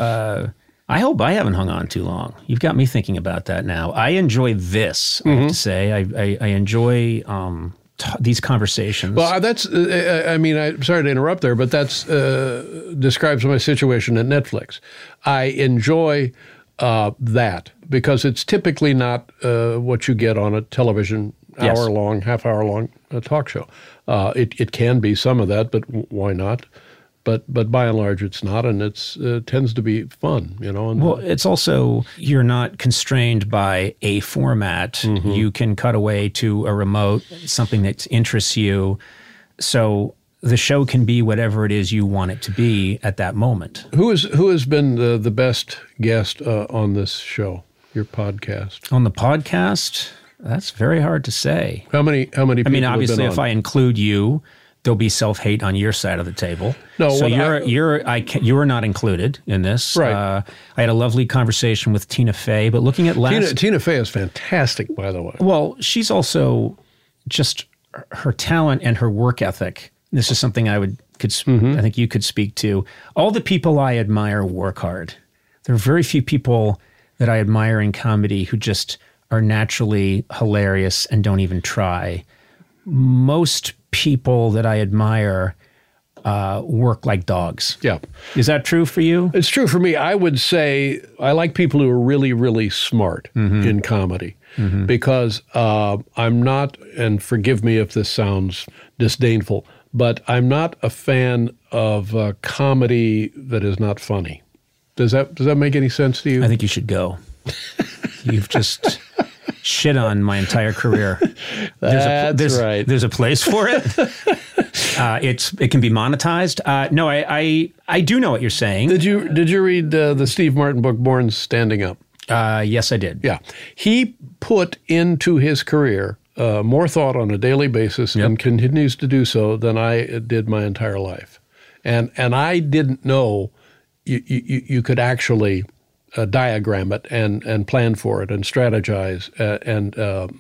I hope I haven't hung on too long. You've got me thinking about that now. I enjoy this, I have to say. I enjoy these conversations. Well, that's, I'm sorry to interrupt there, but that's describes my situation at Netflix. I enjoy that because it's typically not what you get on a television hour-long, half-hour-long talk show. It can be some of that, but why not? But by and large, it's not, and it tends to be fun, And well, it's also, you're not constrained by a format. Mm-hmm. You can cut away to a remote, something that interests you. So the show can be whatever it is you want it to be at that moment. Who has been the best guest on this show, your podcast? On the podcast? That's very hard to say. How many people I mean, obviously, have been on? If I include you, there'll be self-hate on your side of the table. No, so you're not included in this. Right. I had a lovely conversation with Tina Fey, but looking at Tina Fey is fantastic, by the way. Well, she's also just her talent and her work ethic. This is something I think you could speak to. All the people I admire work hard. There are very few people that I admire in comedy who just are naturally hilarious and don't even try. Most people that I admire work like dogs. Yeah. Is that true for you? It's true for me. I would say I like people who are really, really smart in comedy because I'm not, and forgive me if this sounds disdainful, but I'm not a fan of comedy that is not funny. Does that make any sense to you? I think you should go. You've just shit on my entire career. That's right. There's a place for it. It can be monetized. No, I do know what you're saying. Did you read the Steve Martin book, Born Standing Up? Yes, I did. Yeah. He put into his career more thought on a daily basis and continues to do so than I did my entire life. And I didn't know you could actually diagram it and plan for it and strategize and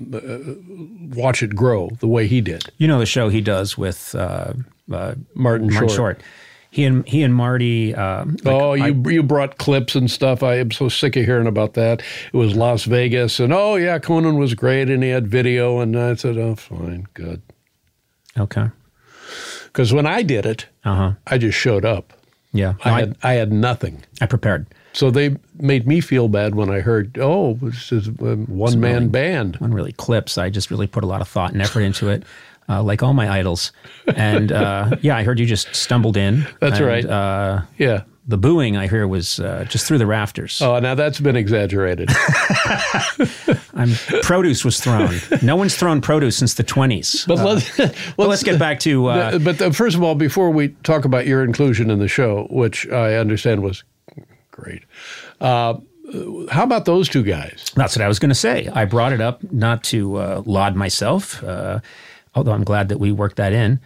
watch it grow the way he did. You know the show he does with Martin Short. He and Marty. You brought clips and stuff. I am so sick of hearing about that. It was Las Vegas, and Conan was great, and he had video, and I said, oh, fine, good. Okay. Because when I did it, I just showed up. Yeah, I had nothing. I prepared. So they made me feel bad when I heard, this is a one-man band. One really clips. I just really put a lot of thought and effort into it, like all my idols. And I heard you just stumbled in. That's right. Yeah. The booing, I hear, was just through the rafters. Oh, now that's been exaggerated. Produce was thrown. No one's thrown produce since the 20s. But let's get back to... First of all, before we talk about your inclusion in the show, which I understand was great, how about those two guys? That's what I was going to say. I brought it up not to laud myself, although I'm glad that we worked that in.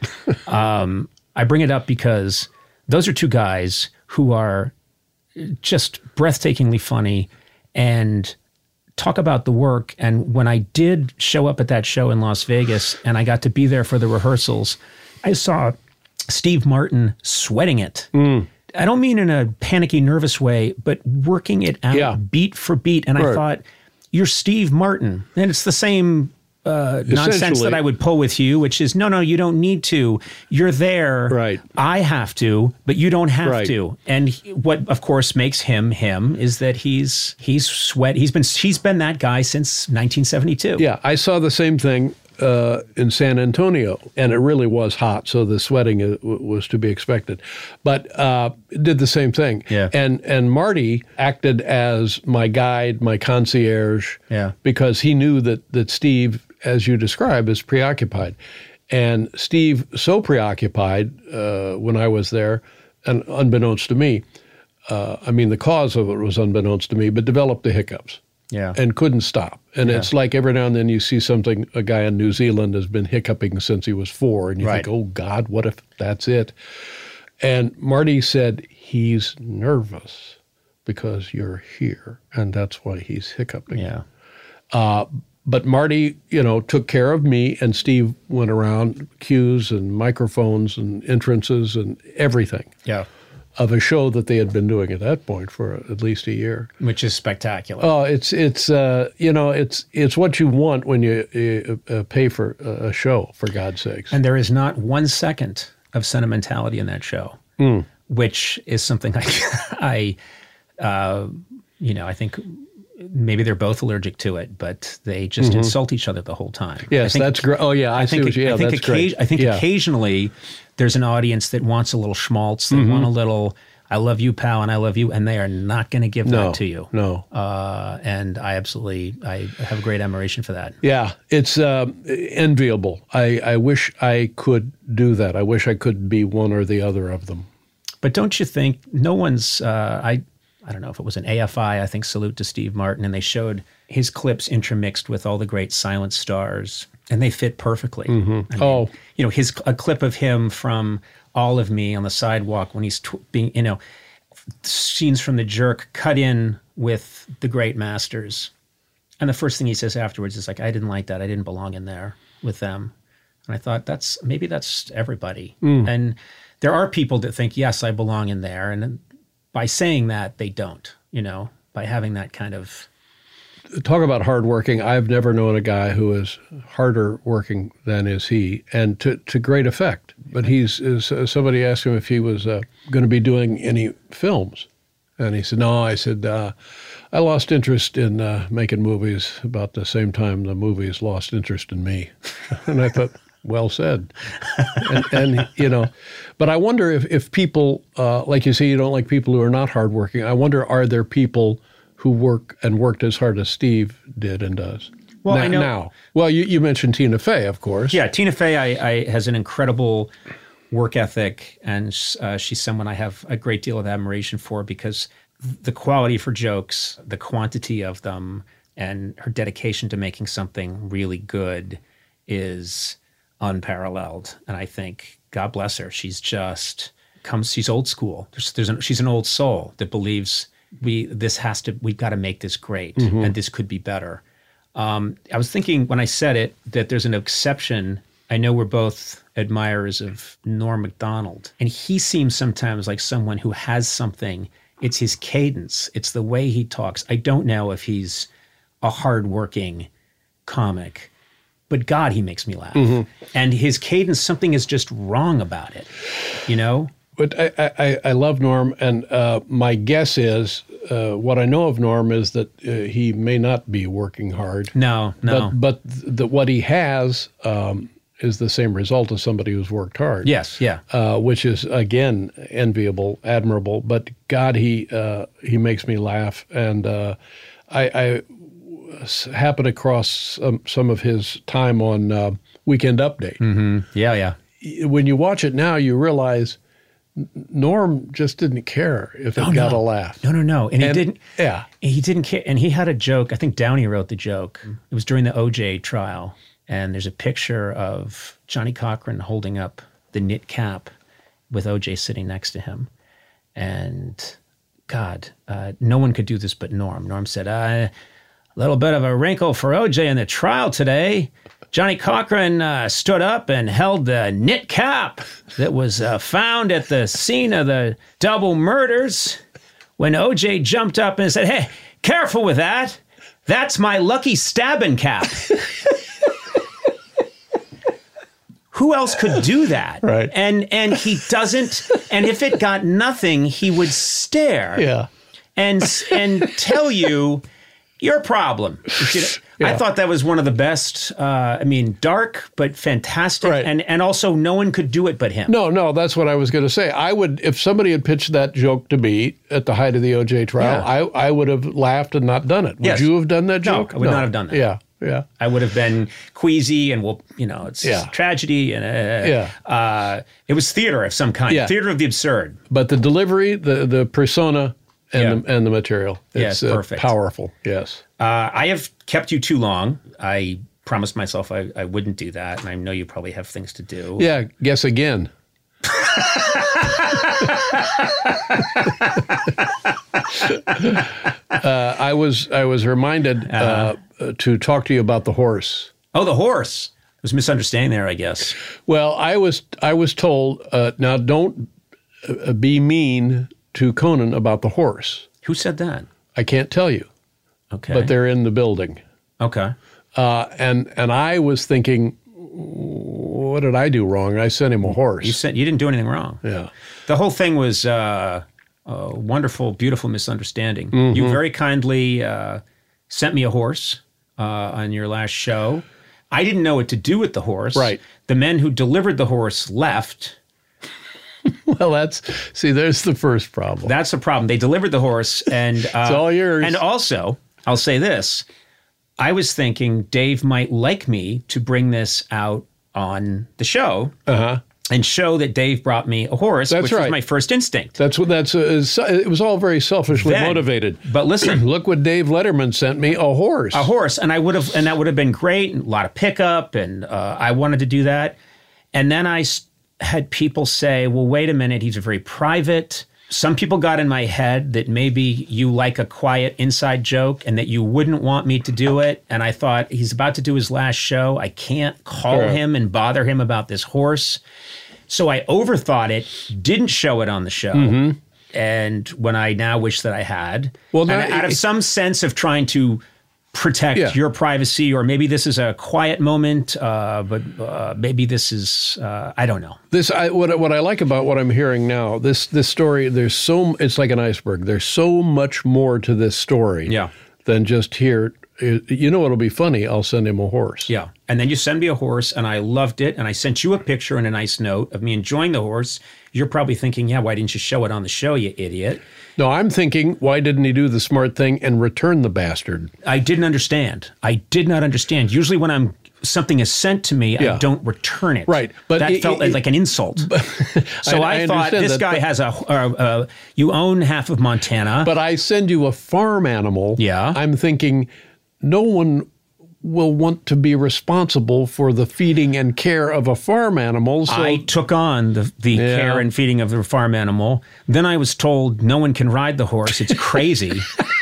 I bring it up because those are two guys who are just breathtakingly funny and talk about the work. And when I did show up at that show in Las Vegas and I got to be there for the rehearsals, I saw Steve Martin sweating it. I don't mean in a panicky, nervous way, but working it out beat for beat. And I thought, you're Steve Martin. And it's the same nonsense that I would pull with you, which is, no, you don't need to. You're there. Right. I have to, but you don't have to. And what, of course, makes him is that he's been that guy since 1972. Yeah, I saw the same thing in San Antonio, and it really was hot, so the sweating was to be expected. But did the same thing. Yeah. And Marty acted as my guide, my concierge, because he knew that Steve, as you describe, is preoccupied. And Steve, so preoccupied when I was there, and unbeknownst to me, the cause of it was unbeknownst to me, but developed the hiccups. Yeah. And couldn't stop. And it's like every now and then you see something, a guy in New Zealand has been hiccuping since he was 4, and you think, oh, God, what if that's it? And Marty said, he's nervous because you're here, and that's why he's hiccuping. Yeah. But Marty, took care of me, and Steve went around cues and microphones and entrances and everything. Yeah. Of a show that they had been doing at that point for at least a year, which is spectacular. Oh, it's what you want when you pay for a show, for God's sakes. And there is not 1 second of sentimentality in that show, which is something I think maybe they're both allergic to it, but they just insult each other the whole time. Yes, that's great. Oh, yeah, I think that's great. I think occasionally there's an audience that wants a little schmaltz, that want a little, I love you, pal, and I love you, and they are not going to give that to you. No. And I have a great admiration for that. Yeah, it's enviable. I wish I could do that. I wish I could be one or the other of them. But don't you think no one's, I don't know if it was an AFI, I think, salute to Steve Martin, and they showed his clips intermixed with all the great silent stars, and they fit perfectly. A clip of him from All of Me on the sidewalk when he's scenes from The Jerk cut in with the great masters. And the first thing he says afterwards is like, I didn't like that. I didn't belong in there with them. And I thought, that's everybody. And there are people that think, yes, I belong in there. And by saying that, they don't, by having that kind of... Talk about hardworking. I've never known a guy who is harder working than is he, and to great effect. But somebody asked him if he was going to be doing any films. And he said, no. I said, I lost interest in making movies about the same time the movies lost interest in me. And I thought, well said. and but I wonder if people, like you say, you don't like people who are not hardworking. I wonder, are there people who worked as hard as Steve did and does? Well, I know. Now. Well, you mentioned Tina Fey, of course. Yeah, Tina Fey I has an incredible work ethic, and she's someone I have a great deal of admiration for because the quality of her jokes, the quantity of them, and her dedication to making something really good is unparalleled. And I think, God bless her, she's old school. She's an old soul that believes we've got to make this great, and this could be better. I was thinking when I said it that there's an exception. I know we're both admirers of Norm Macdonald, and he seems sometimes like someone who has something. It's his cadence. It's the way he talks. I don't know if he's a hardworking comic, but God, he makes me laugh. And his cadence, something is just wrong about it, But I love Norm, and my guess is, what I know of Norm is that he may not be working hard. No. But what he has, is the same result as somebody who's worked hard. Yes, yeah. Which is, again, enviable, admirable. But God, he makes me laugh. And I happened across some of his time on Weekend Update. Mm-hmm. Yeah. When you watch it now, you realize Norm just didn't care if it got a laugh. No. And he didn't. Yeah. He didn't care. And he had a joke. I think Downey wrote the joke. It was during the OJ trial. And there's a picture of Johnny Cochran holding up the knit cap with OJ sitting next to him. And God, no one could do this but Norm. Norm said, a little bit of a wrinkle for OJ in the trial today. Johnny Cochran stood up and held the knit cap that was found at the scene of the double murders when OJ jumped up and said, hey, careful with that. That's my lucky stabbing cap. Who else could do that? Right. And he doesn't. And if it got nothing, he would stare. Yeah. And tell you your problem. I thought that was one of the best. Dark but fantastic, Right. and also no one could do it but him. No, that's what I was going to say. I would, if somebody had pitched that joke to me at the height of the OJ trial, I would have laughed and not done it. Would Yes. you have done that joke? I would not have done that. Yeah. I would have been queasy and it's tragedy and it was theater of some kind, theater of the absurd. But the delivery, the persona, and the material, it's perfect, powerful. Yes. I have kept you too long. I promised myself I wouldn't do that, and I know you probably have things to do. Yeah. Guess again. I was reminded to talk to you about the horse. Oh, the horse. There's a misunderstanding there, I guess. Well, I was told, now don't be mean to Conan about the horse. Who said that? I can't tell you, Okay. but they're in the building. Okay. And I was thinking, what did I do wrong? I sent him a horse. You didn't do anything wrong. Yeah. The whole thing was a wonderful, beautiful misunderstanding. Mm-hmm. You very kindly sent me a horse on your last show. I didn't know what to do with the horse. Right. The men who delivered the horse left. Well, there's the first problem. That's the problem. They delivered the horse, and it's all yours. And also, I'll say this: I was thinking Dave might like me to bring this out on the show and show that Dave brought me a horse, which was my first instinct. It was all very selfishly motivated. But listen, look what Dave Letterman sent me, a horse. And that would have been great, and a lot of pickup, and I wanted to do that. And then I had people say, well, wait a minute, he's a very private. Some people got in my head that maybe you like a quiet inside joke and that you wouldn't want me to do it. And I thought, he's about to do his last show. I can't call him and bother him about this horse. So I overthought it, didn't show it on the show. Mm-hmm. And when I now wish that I had, out of some sense of trying to protect your privacy, or maybe this is a quiet moment, but maybe this is, I don't know. What I like about what I'm hearing now, this story, it's like an iceberg. There's so much more to this story than just here. You know what'll be funny? I'll send him a horse. Yeah. And then you send me a horse, and I loved it. And I sent you a picture and a nice note of me enjoying the horse. You're probably thinking, why didn't you show it on the show, you idiot? No, I'm thinking, why didn't he do the smart thing and return the bastard? I didn't understand. I did not understand. Usually when something is sent to me, I don't return it. Right. But that felt like an insult. So I thought, this guy has you own half of Montana. But I send you a farm animal. Yeah. I'm thinking, no one will want to be responsible for the feeding and care of a farm animal. So I took on the care and feeding of the farm animal. Then I was told no one can ride the horse. It's crazy.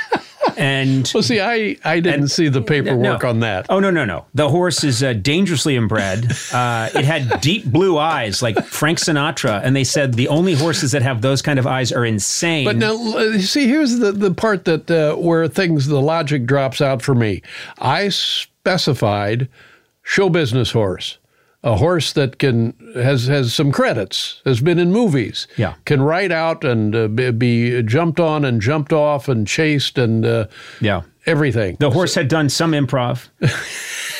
And well, see, I didn't see the paperwork on that. Oh, no. The horse is dangerously inbred. It had deep blue eyes like Frank Sinatra. And they said the only horses that have those kind of eyes are insane. But now, see, here's the part that where the logic drops out for me. I specified show business horse. A horse that has some credits, has been in movies, can ride out and be jumped on and jumped off and chased and everything. The horse had done some improv.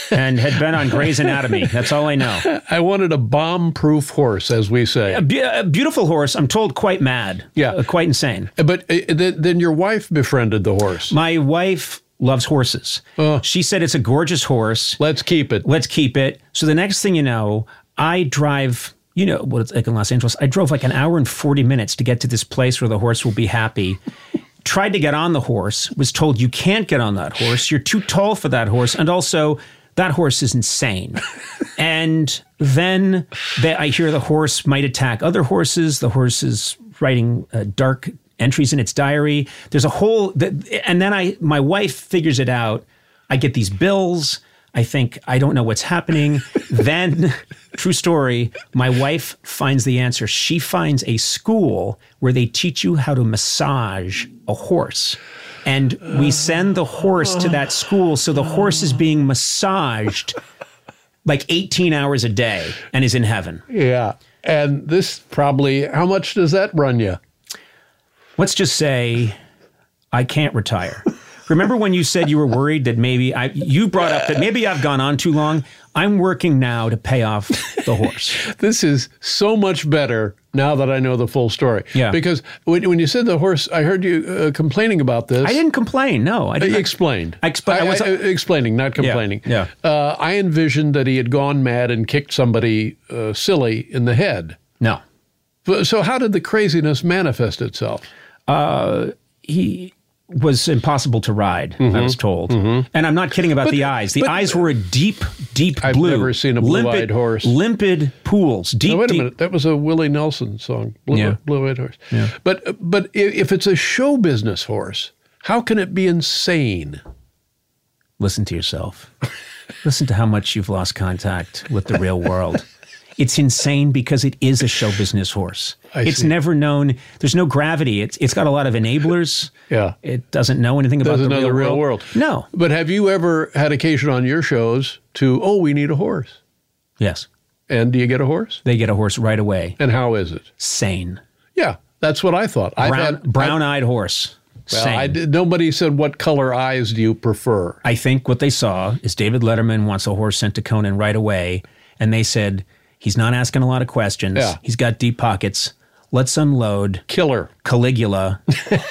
and had been on Grey's Anatomy. That's all I know. I wanted a bomb-proof horse, as we say. A beautiful horse. I'm told quite mad. Yeah. Quite insane. But then your wife befriended the horse. My wife loves horses. She said it's a gorgeous horse. Let's keep it. Let's keep it. So the next thing you know, I drive, you know what it's like in Los Angeles. I drove like an hour and 40 minutes to get to this place where the horse will be happy. Tried to get on the horse, was told you can't get on that horse. You're too tall for that horse. And also, that horse is insane. And then I hear the horse might attack other horses. The horse is writing dark entries in its diary. There's a whole, and then my wife figures it out. I get these bills. I think, I don't know what's happening. Then, true story, my wife finds the answer. She finds a school where they teach you how to massage a horse. And we send the horse to that school. So the horse is being massaged like 18 hours a day and is in heaven. Yeah. And this probably, how much does that run you? Let's just say I can't retire. Remember when you said you were worried that you brought up that maybe I've gone on too long? I'm working now to pay off the horse. This is so much better now that I know the full story. Yeah. Because when you said the horse, I heard you complaining about this. I didn't complain. No, I didn't. Explained. Explaining, not complaining. Yeah. I envisioned that he had gone mad and kicked somebody silly in the head. No. So how did the craziness manifest itself? He was impossible to ride, I was told. And I'm not kidding about the eyes. The eyes were a deep blue. I've never seen a blue-eyed horse. Limpid pools. Deep, wait a minute. That was a Willie Nelson song, Blue-Eyed Horse. Yeah. But if it's a show business horse, how can it be insane? Listen to yourself. Listen to how much you've lost contact with the real world. It's insane because it is a show business horse. It's never known. There's no gravity. It's got a lot of enablers. Yeah. It doesn't know anything about the real world. No. But have you ever had occasion on your shows to, we need a horse? Yes. And do you get a horse? They get a horse right away. And how is it? Sane. Yeah, that's what I thought. Brown-eyed horse. Well, nobody said, what color eyes do you prefer? I think what they saw is David Letterman wants a horse sent to Conan right away. And they said, he's not asking a lot of questions. Yeah. He's got deep pockets. Let's unload Killer Caligula,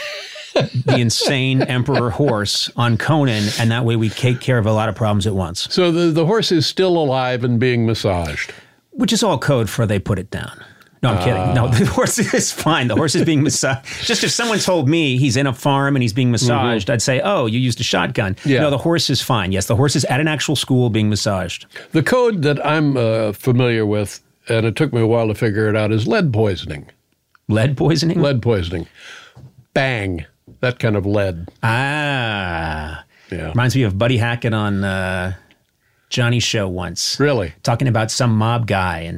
the insane emperor horse, on Conan, and that way we take care of a lot of problems at once. So the horse is still alive and being massaged. Which is all code for they put it down. No, I'm kidding. No, the horse is fine. The horse is being massaged. Just if someone told me he's in a farm and he's being massaged, I'd say, oh, you used a shotgun. Yeah. No, the horse is fine. Yes, the horse is at an actual school being massaged. The code that I'm familiar with, and it took me a while to figure it out, is lead poisoning. Lead poisoning? Lead poisoning. Bang. That kind of lead. Ah. Yeah. Reminds me of Buddy Hackett on Johnny's show once. Really? Talking about some mob guy,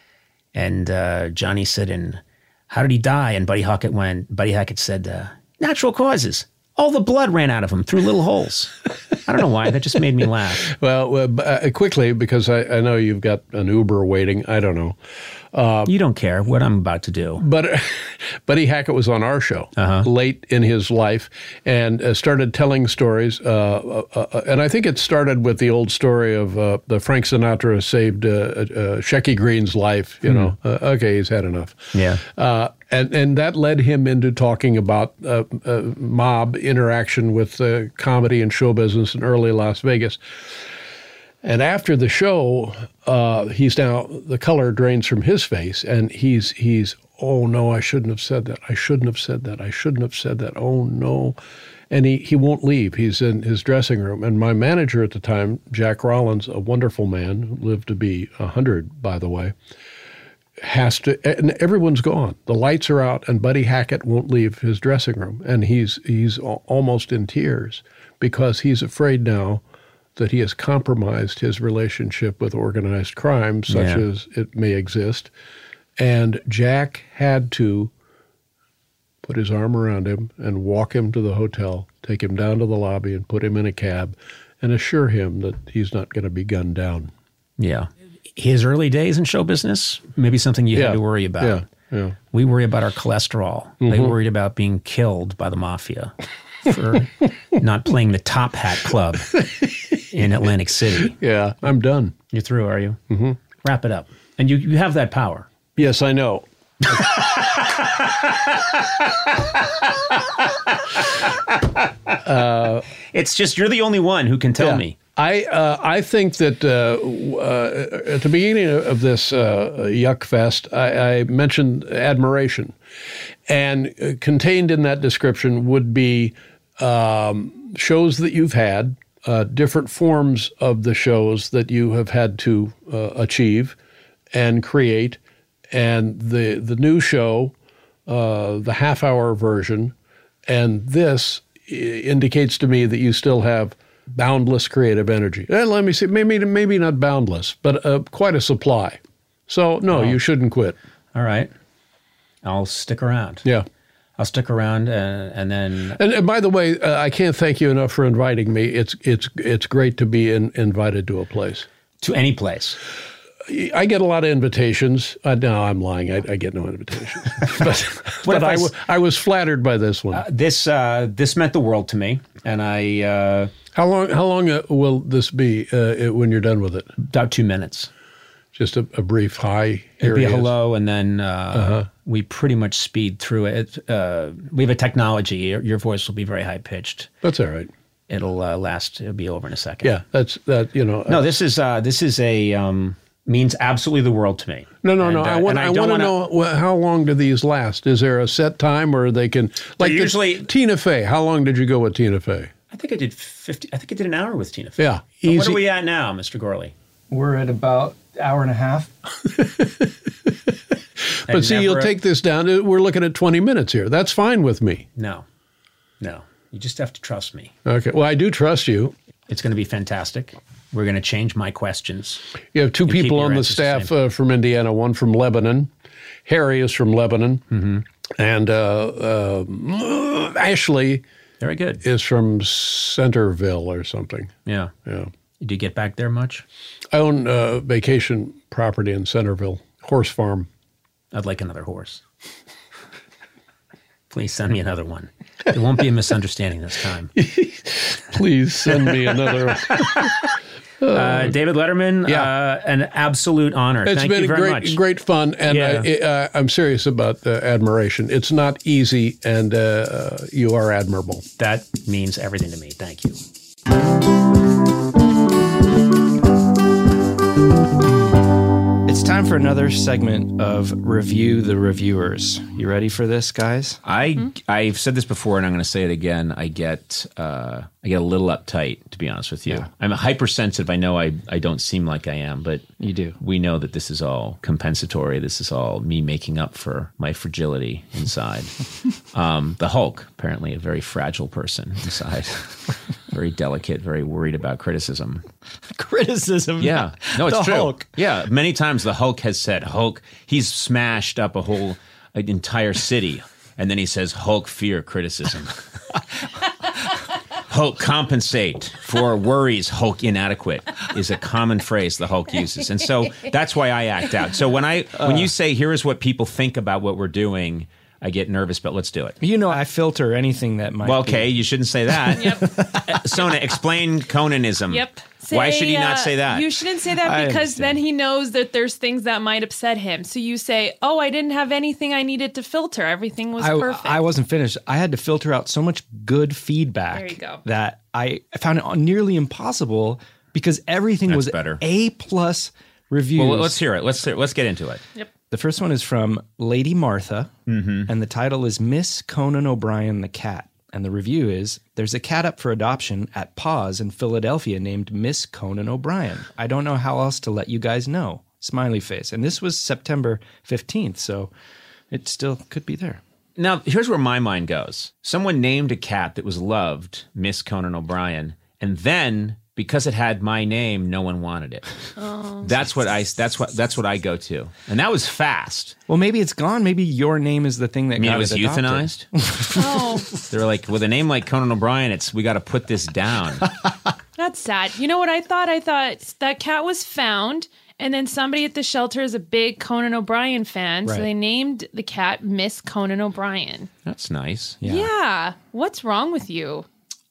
and Johnny said, and how did he die? And Buddy Hackett said, natural causes. All the blood ran out of him through little holes. I don't know why. That just made me laugh. Well, quickly, because I know you've got an Uber waiting. I don't know. You don't care what I'm about to do. But Buddy Hackett was on our show late in his life and started telling stories. And I think it started with the old story of the Frank Sinatra saved Shecky Green's life. You know, okay, he's had enough. Yeah. And that led him into talking about mob interaction with comedy and show business in early Las Vegas. And after the show, the color drains from his face, and he's, oh no, I shouldn't have said that. I shouldn't have said that. I shouldn't have said that. Oh no. And he won't leave. He's in his dressing room. And my manager at the time, Jack Rollins, a wonderful man, who lived to be 100, by the way, has to, and everyone's gone. The lights are out, and Buddy Hackett won't leave his dressing room. And he's almost in tears because he's afraid now that he has compromised his relationship with organized crime, such as it may exist. And Jack had to put his arm around him and walk him to the hotel, take him down to the lobby and put him in a cab and assure him that he's not going to be gunned down. Yeah. His early days in show business, maybe something you had to worry about. Yeah. We worry about our cholesterol. They worried about being killed by the mafia for not playing the Top Hat Club in Atlantic City. Yeah, I'm done. You're through, are you? Mm-hmm. Wrap it up. And you have that power. Yes, I know. It's just you're the only one who can tell me. I think that at the beginning of this Yuck Fest, I mentioned admiration. And contained in that description would be shows that you've had, different forms of the shows that you have had to achieve and create, and the new show, the half-hour version, and this indicates to me that you still have boundless creative energy. And let me see, maybe not boundless, but quite a supply. So, no, you shouldn't quit. All right. I'll stick around. Yeah. I'll stick around and then... And by the way, I can't thank you enough for inviting me. It's great to be invited to a place. To any place. I get a lot of invitations. No, I'm lying. I get no invitations. but I was flattered by this one. This meant the world to me, and I... How long will this be when you're done with it? About 2 minutes. Just a brief hi. It'd be a hello, and then we pretty much speed through it. We have a technology. Your voice will be very high pitched. That's all right. It'll last. It'll be over in a second. Yeah, that's that. No, this is a means absolutely the world to me. No. I want to know how long do these last? Is there a set time, or they can usually Tina Fey? How long did you go with Tina Fey? I think I did 50. I think I did an hour with Tina Fey. Yeah, easy. What are we at now, Mr. Gorley? We're at about hour and a half. But see, you'll take this down. We're looking at 20 minutes here. That's fine with me. No. You just have to trust me. Okay. Well, I do trust you. It's going to be fantastic. We're going to change my questions. You have two people on the staff from Indiana, one from Lebanon. Harry is from Lebanon. Mm-hmm. And Ashley very good. Is from Centerville or something. Yeah. Did you get back there much? I own a vacation property in Centerville, horse farm. I'd like another horse. Please send me another one. There won't be a misunderstanding this time. Please send me another one. David Letterman, an absolute honor. Thank you very much. It's been great fun, and I'm serious about admiration. It's not easy, and you are admirable. That means everything to me. Thank you. It's time for another segment of Review the Reviewers. You ready for this, guys? I've said this before, and I'm going to say it again. I get a little uptight, to be honest with you. Yeah. I'm hypersensitive. I know I don't seem like I am, but you do. We know that this is all compensatory. This is all me making up for my fragility inside. The Hulk, apparently a very fragile person inside. Very delicate, very worried about criticism. Criticism? Yeah. No, it's the true. Hulk. Yeah. Many times the Hulk has said, he's smashed up an entire city. And then he says, Hulk, fear criticism. Hulk, compensate for worries. Hulk, inadequate is a common phrase the Hulk uses. And so that's why I act out. So when you say, here is what people think about what we're doing, I get nervous, but let's do it. I filter anything that might be. You shouldn't say that. Yep. Sona, explain Conanism. Yep. Why should he not say that? You shouldn't say that because then he knows that there's things that might upset him. So you say, I didn't have anything I needed to filter. Everything was perfect. I wasn't finished. I had to filter out so much good feedback there you go. That I found it nearly impossible because everything was better. A+ reviews. Well, let's hear it. Let's get into it. Yep. The first one is from Lady Martha, and the title is Miss Conan O'Brien the Cat. And the review is, there's a cat up for adoption at Paws in Philadelphia named Miss Conan O'Brien. I don't know how else to let you guys know. Smiley face. And this was September 15th, so it still could be there. Now, here's where my mind goes. Someone named a cat that was loved, Miss Conan O'Brien, and then because it had my name, no one wanted it. Oh. That's what I go to. And that was fast. Well, maybe it's gone. Maybe your name is the thing that got it was adopted. euthanized? Oh. They were like, with a name like Conan O'Brien, we got to put this down. That's sad. You know what I thought? I thought that cat was found, and then somebody at the shelter is a big Conan O'Brien fan, so they named the cat Miss Conan O'Brien. That's nice. Yeah. What's wrong with you?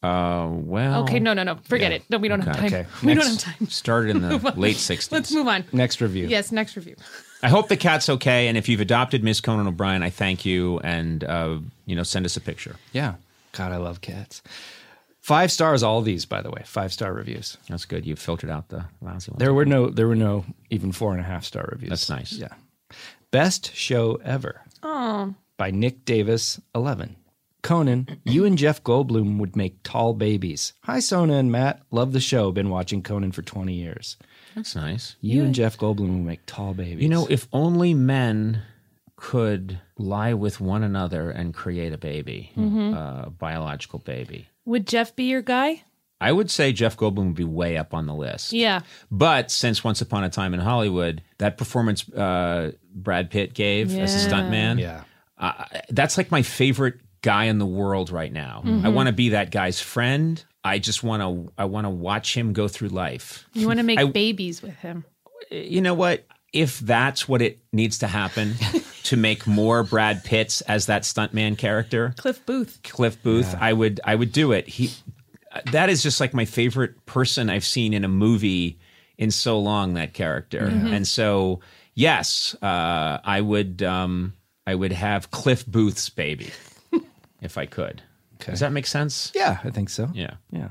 Well. Okay, no. Forget it. No, we don't have time. Okay. We don't have time. Started in the late 60s. Let's move on. Next review. Yes, next review. I hope the cat's okay. And if you've adopted Miss Conan O'Brien, I thank you. And, send us a picture. Yeah. God, I love cats. 5 stars, all these, by the way. 5-star reviews. That's good. You've filtered out the lousy ones. There were no even 4.5-star reviews. That's nice. Yeah. Best show ever. Oh. By Nick Davis, 11. Conan, you and Jeff Goldblum would make tall babies. Hi, Sona and Matt. Love the show. Been watching Conan for 20 years. That's nice. You and Jeff Goldblum would make tall babies. You know, if only men could lie with one another and create a baby, a biological baby. Would Jeff be your guy? I would say Jeff Goldblum would be way up on the list. Yeah. But since Once Upon a Time in Hollywood, that performance Brad Pitt gave as a stuntman, that's like my favorite guy in the world right now. I want to be that guy's friend. I just want to watch him go through life. You want to make babies with him. You know what? If that's what it needs to happen to make more Brad Pitts as that stuntman character, Cliff Booth, yeah. I would do it. That is just like my favorite person I've seen in a movie in so long, that character. And so, yes, I would have Cliff Booth's baby if I could. Okay. Does that make sense? Yeah, I think so. Yeah. Yeah.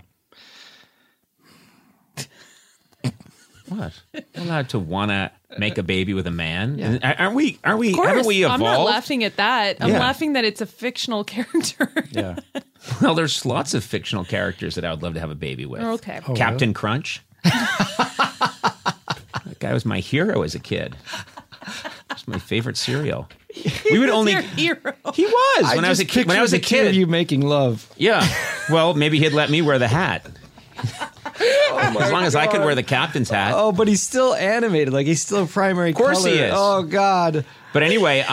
What? You're allowed to want to make a baby with a man? Yeah. Aren't we? Of course. Haven't we evolved? I'm not laughing at that. I'm laughing that it's a fictional character. Yeah. Well, there's lots of fictional characters that I would love to have a baby with. Okay. Oh, Captain Crunch. That guy was my hero as a kid. It's my favorite cereal. We would only. Your hero. He was when I was a kid. When I was a kid, you making love. Yeah. Well, maybe he'd let me wear the hat. As long as I could wear the captain's hat. Oh, but he's still animated. Like, he's still a primary color. Of course he is. Oh, God. But anyway,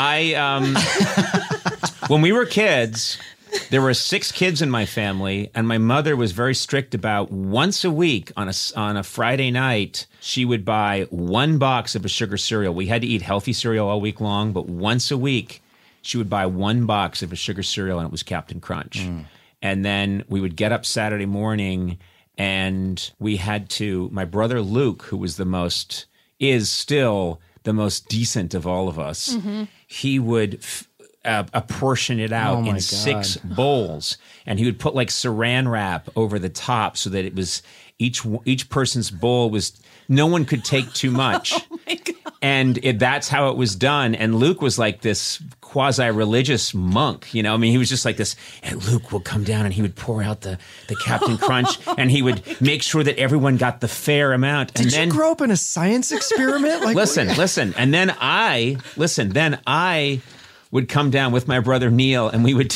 when we were kids, there were 6 kids in my family, and my mother was very strict about once a week on a Friday night, she would buy 1 box of a sugar cereal. We had to eat healthy cereal all week long, but once a week, she would buy 1 box of a sugar cereal, and it was Captain Crunch. And then we would get up Saturday morning, and we had to, my brother Luke, who was is still the most decent of all of us, he would apportion it out in 6 bowls, and he would put like saran wrap over the top so that it was each person's bowl was, no one could take too much. Oh my God. And that's how it was done. And Luke was like this quasi-religious monk, you know? I mean, he was just like this, and Luke would come down and he would pour out the Captain Crunch, and he would make sure that everyone got the fair amount. Did you grow up in a science experiment? Like, listen. And then I would come down with my brother Neil, and we would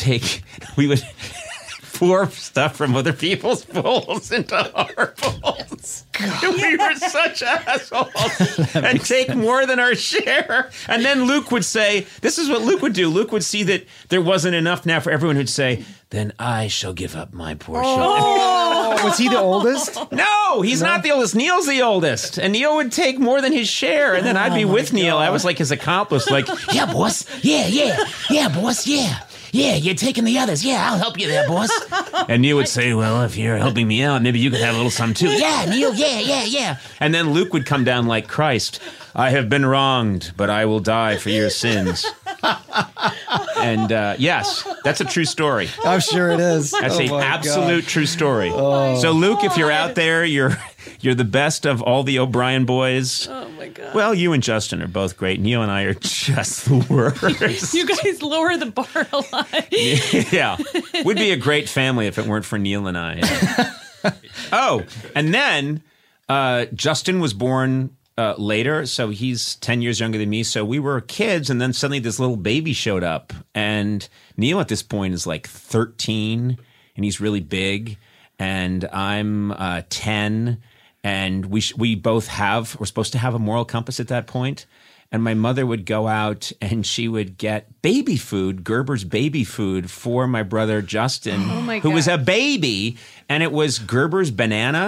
pour stuff from other people's bowls into our bowls. We were such assholes and take more than our share. And then Luke would say, this is what Luke would do. Luke would see that there wasn't enough now for everyone, who'd say, then I shall give up my portion. Oh, was he the oldest? No, he's not the oldest. Neil's the oldest. And Neil would take more than his share. And then I'd be with Neil. I was like his accomplice, like, yeah, boss. Yeah, boss. Yeah, you're taking the others. Yeah, I'll help you there, boss. And Neil would say, well, if you're helping me out, maybe you could have a little something too. Yeah, Neil, yeah. And then Luke would come down like Christ. I have been wronged, but I will die for your sins. And yes, that's a true story. I'm sure it is. That's an absolute true story. So Luke, if you're out there, you're the best of all the O'Brien boys. Oh my God. Well, you and Justin are both great. Neil and I are just the worst. You guys lower the bar a lot. Yeah. We'd be a great family if it weren't for Neil and I. Oh, and then Justin was born later, so he's 10 years younger than me. So we were kids, and then suddenly this little baby showed up. And Neil at this point is like 13, and he's really big. And I'm 10, and we're supposed to have a moral compass at that point. And my mother would go out and she would get baby food, Gerber's baby food, for my brother Justin, who was a baby. And it was Gerber's banana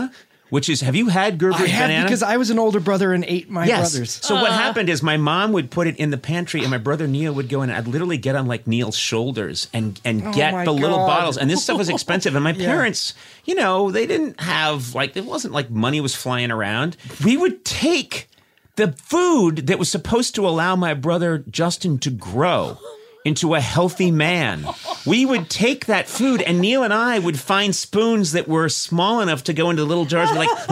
which is, have you had Gerber's I have, banana? because I was an older brother and ate my brother's. So what happened is my mom would put it in the pantry, and my brother Neil would go in, and I'd literally get on like Neil's shoulders and get my the little God. bottles. And this stuff was expensive. And my parents, you know, they didn't have like, it wasn't like money was flying around. We would take the food that was supposed to allow my brother Justin to grow into a healthy man. We would take that food, and Neil and I would find spoons that were small enough to go into little jars. We're like,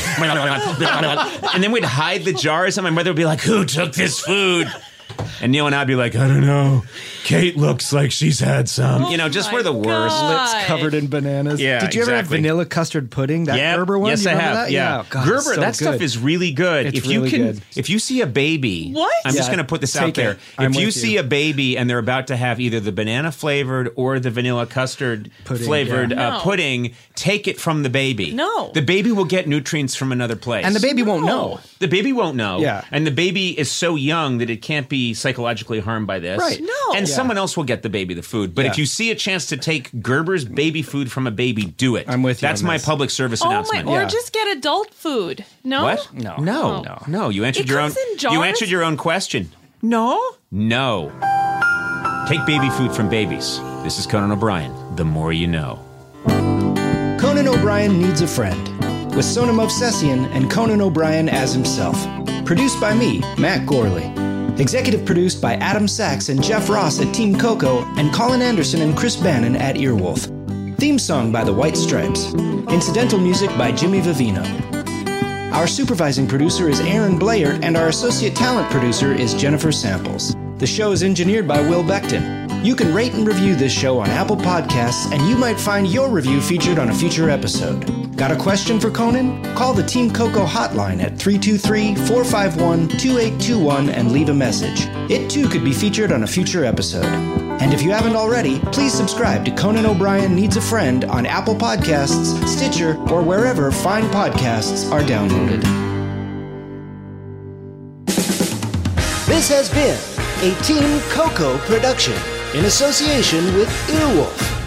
and then we'd hide the jars, and my mother would be like, "Who took this food?" And Neil and I'd be like, "I don't know. Kate looks like she's had some." You know, just we're the worst. Lips covered in bananas. Yeah, Did you ever have exactly. vanilla custard pudding? That Yep. Gerber one? Yes, Do you I remember have. that? Yeah, God, Gerber. so That stuff good. is really good. It's if you really can, good. if you see a baby, What? I'm just Yeah, going to put this take out there. it. I'm If you with see you. a baby and they're about to have either the banana flavored or the vanilla custard Pudding, flavored yeah. No. pudding, take it from the baby. No. The baby will get nutrients from another place. And the baby won't know. The baby won't know. Yeah. And the baby is so young that it can't be psychologically harmed by this. Right. No. And Yeah. someone else will get the baby the food. But Yeah. if you see a chance to take Gerber's baby food from a baby, do it. I'm with you That's on my this. public service Oh my! announcement. Or Yeah. just get adult food. No. What? No. No. No. No. You answered It your own. comes in jars? You answered your own question. No. No. Take baby food from babies. This is Conan O'Brien. The more you know. Conan O'Brien Needs a Friend, with Sona Movsesian and Conan O'Brien as himself. Produced by me, Matt Gorley. Executive produced by Adam Sachs and Jeff Ross at Team Coco and Colin Anderson and Chris Bannon at Earwolf. Theme song by the White Stripes. Incidental music by Jimmy Vivino. Our supervising producer is Aaron Blair, and our associate talent producer is Jennifer Samples. The show is engineered by Will Beckton. You can rate and review this show on Apple Podcasts, and you might find your review featured on a future episode. Got a question for Conan? Call the Team Coco hotline at 323-451-2821 and leave a message. It too could be featured on a future episode. And if you haven't already, please subscribe to Conan O'Brien Needs a Friend on Apple Podcasts, Stitcher, or wherever fine podcasts are downloaded. This has been a Team Coco production in association with Earwolf.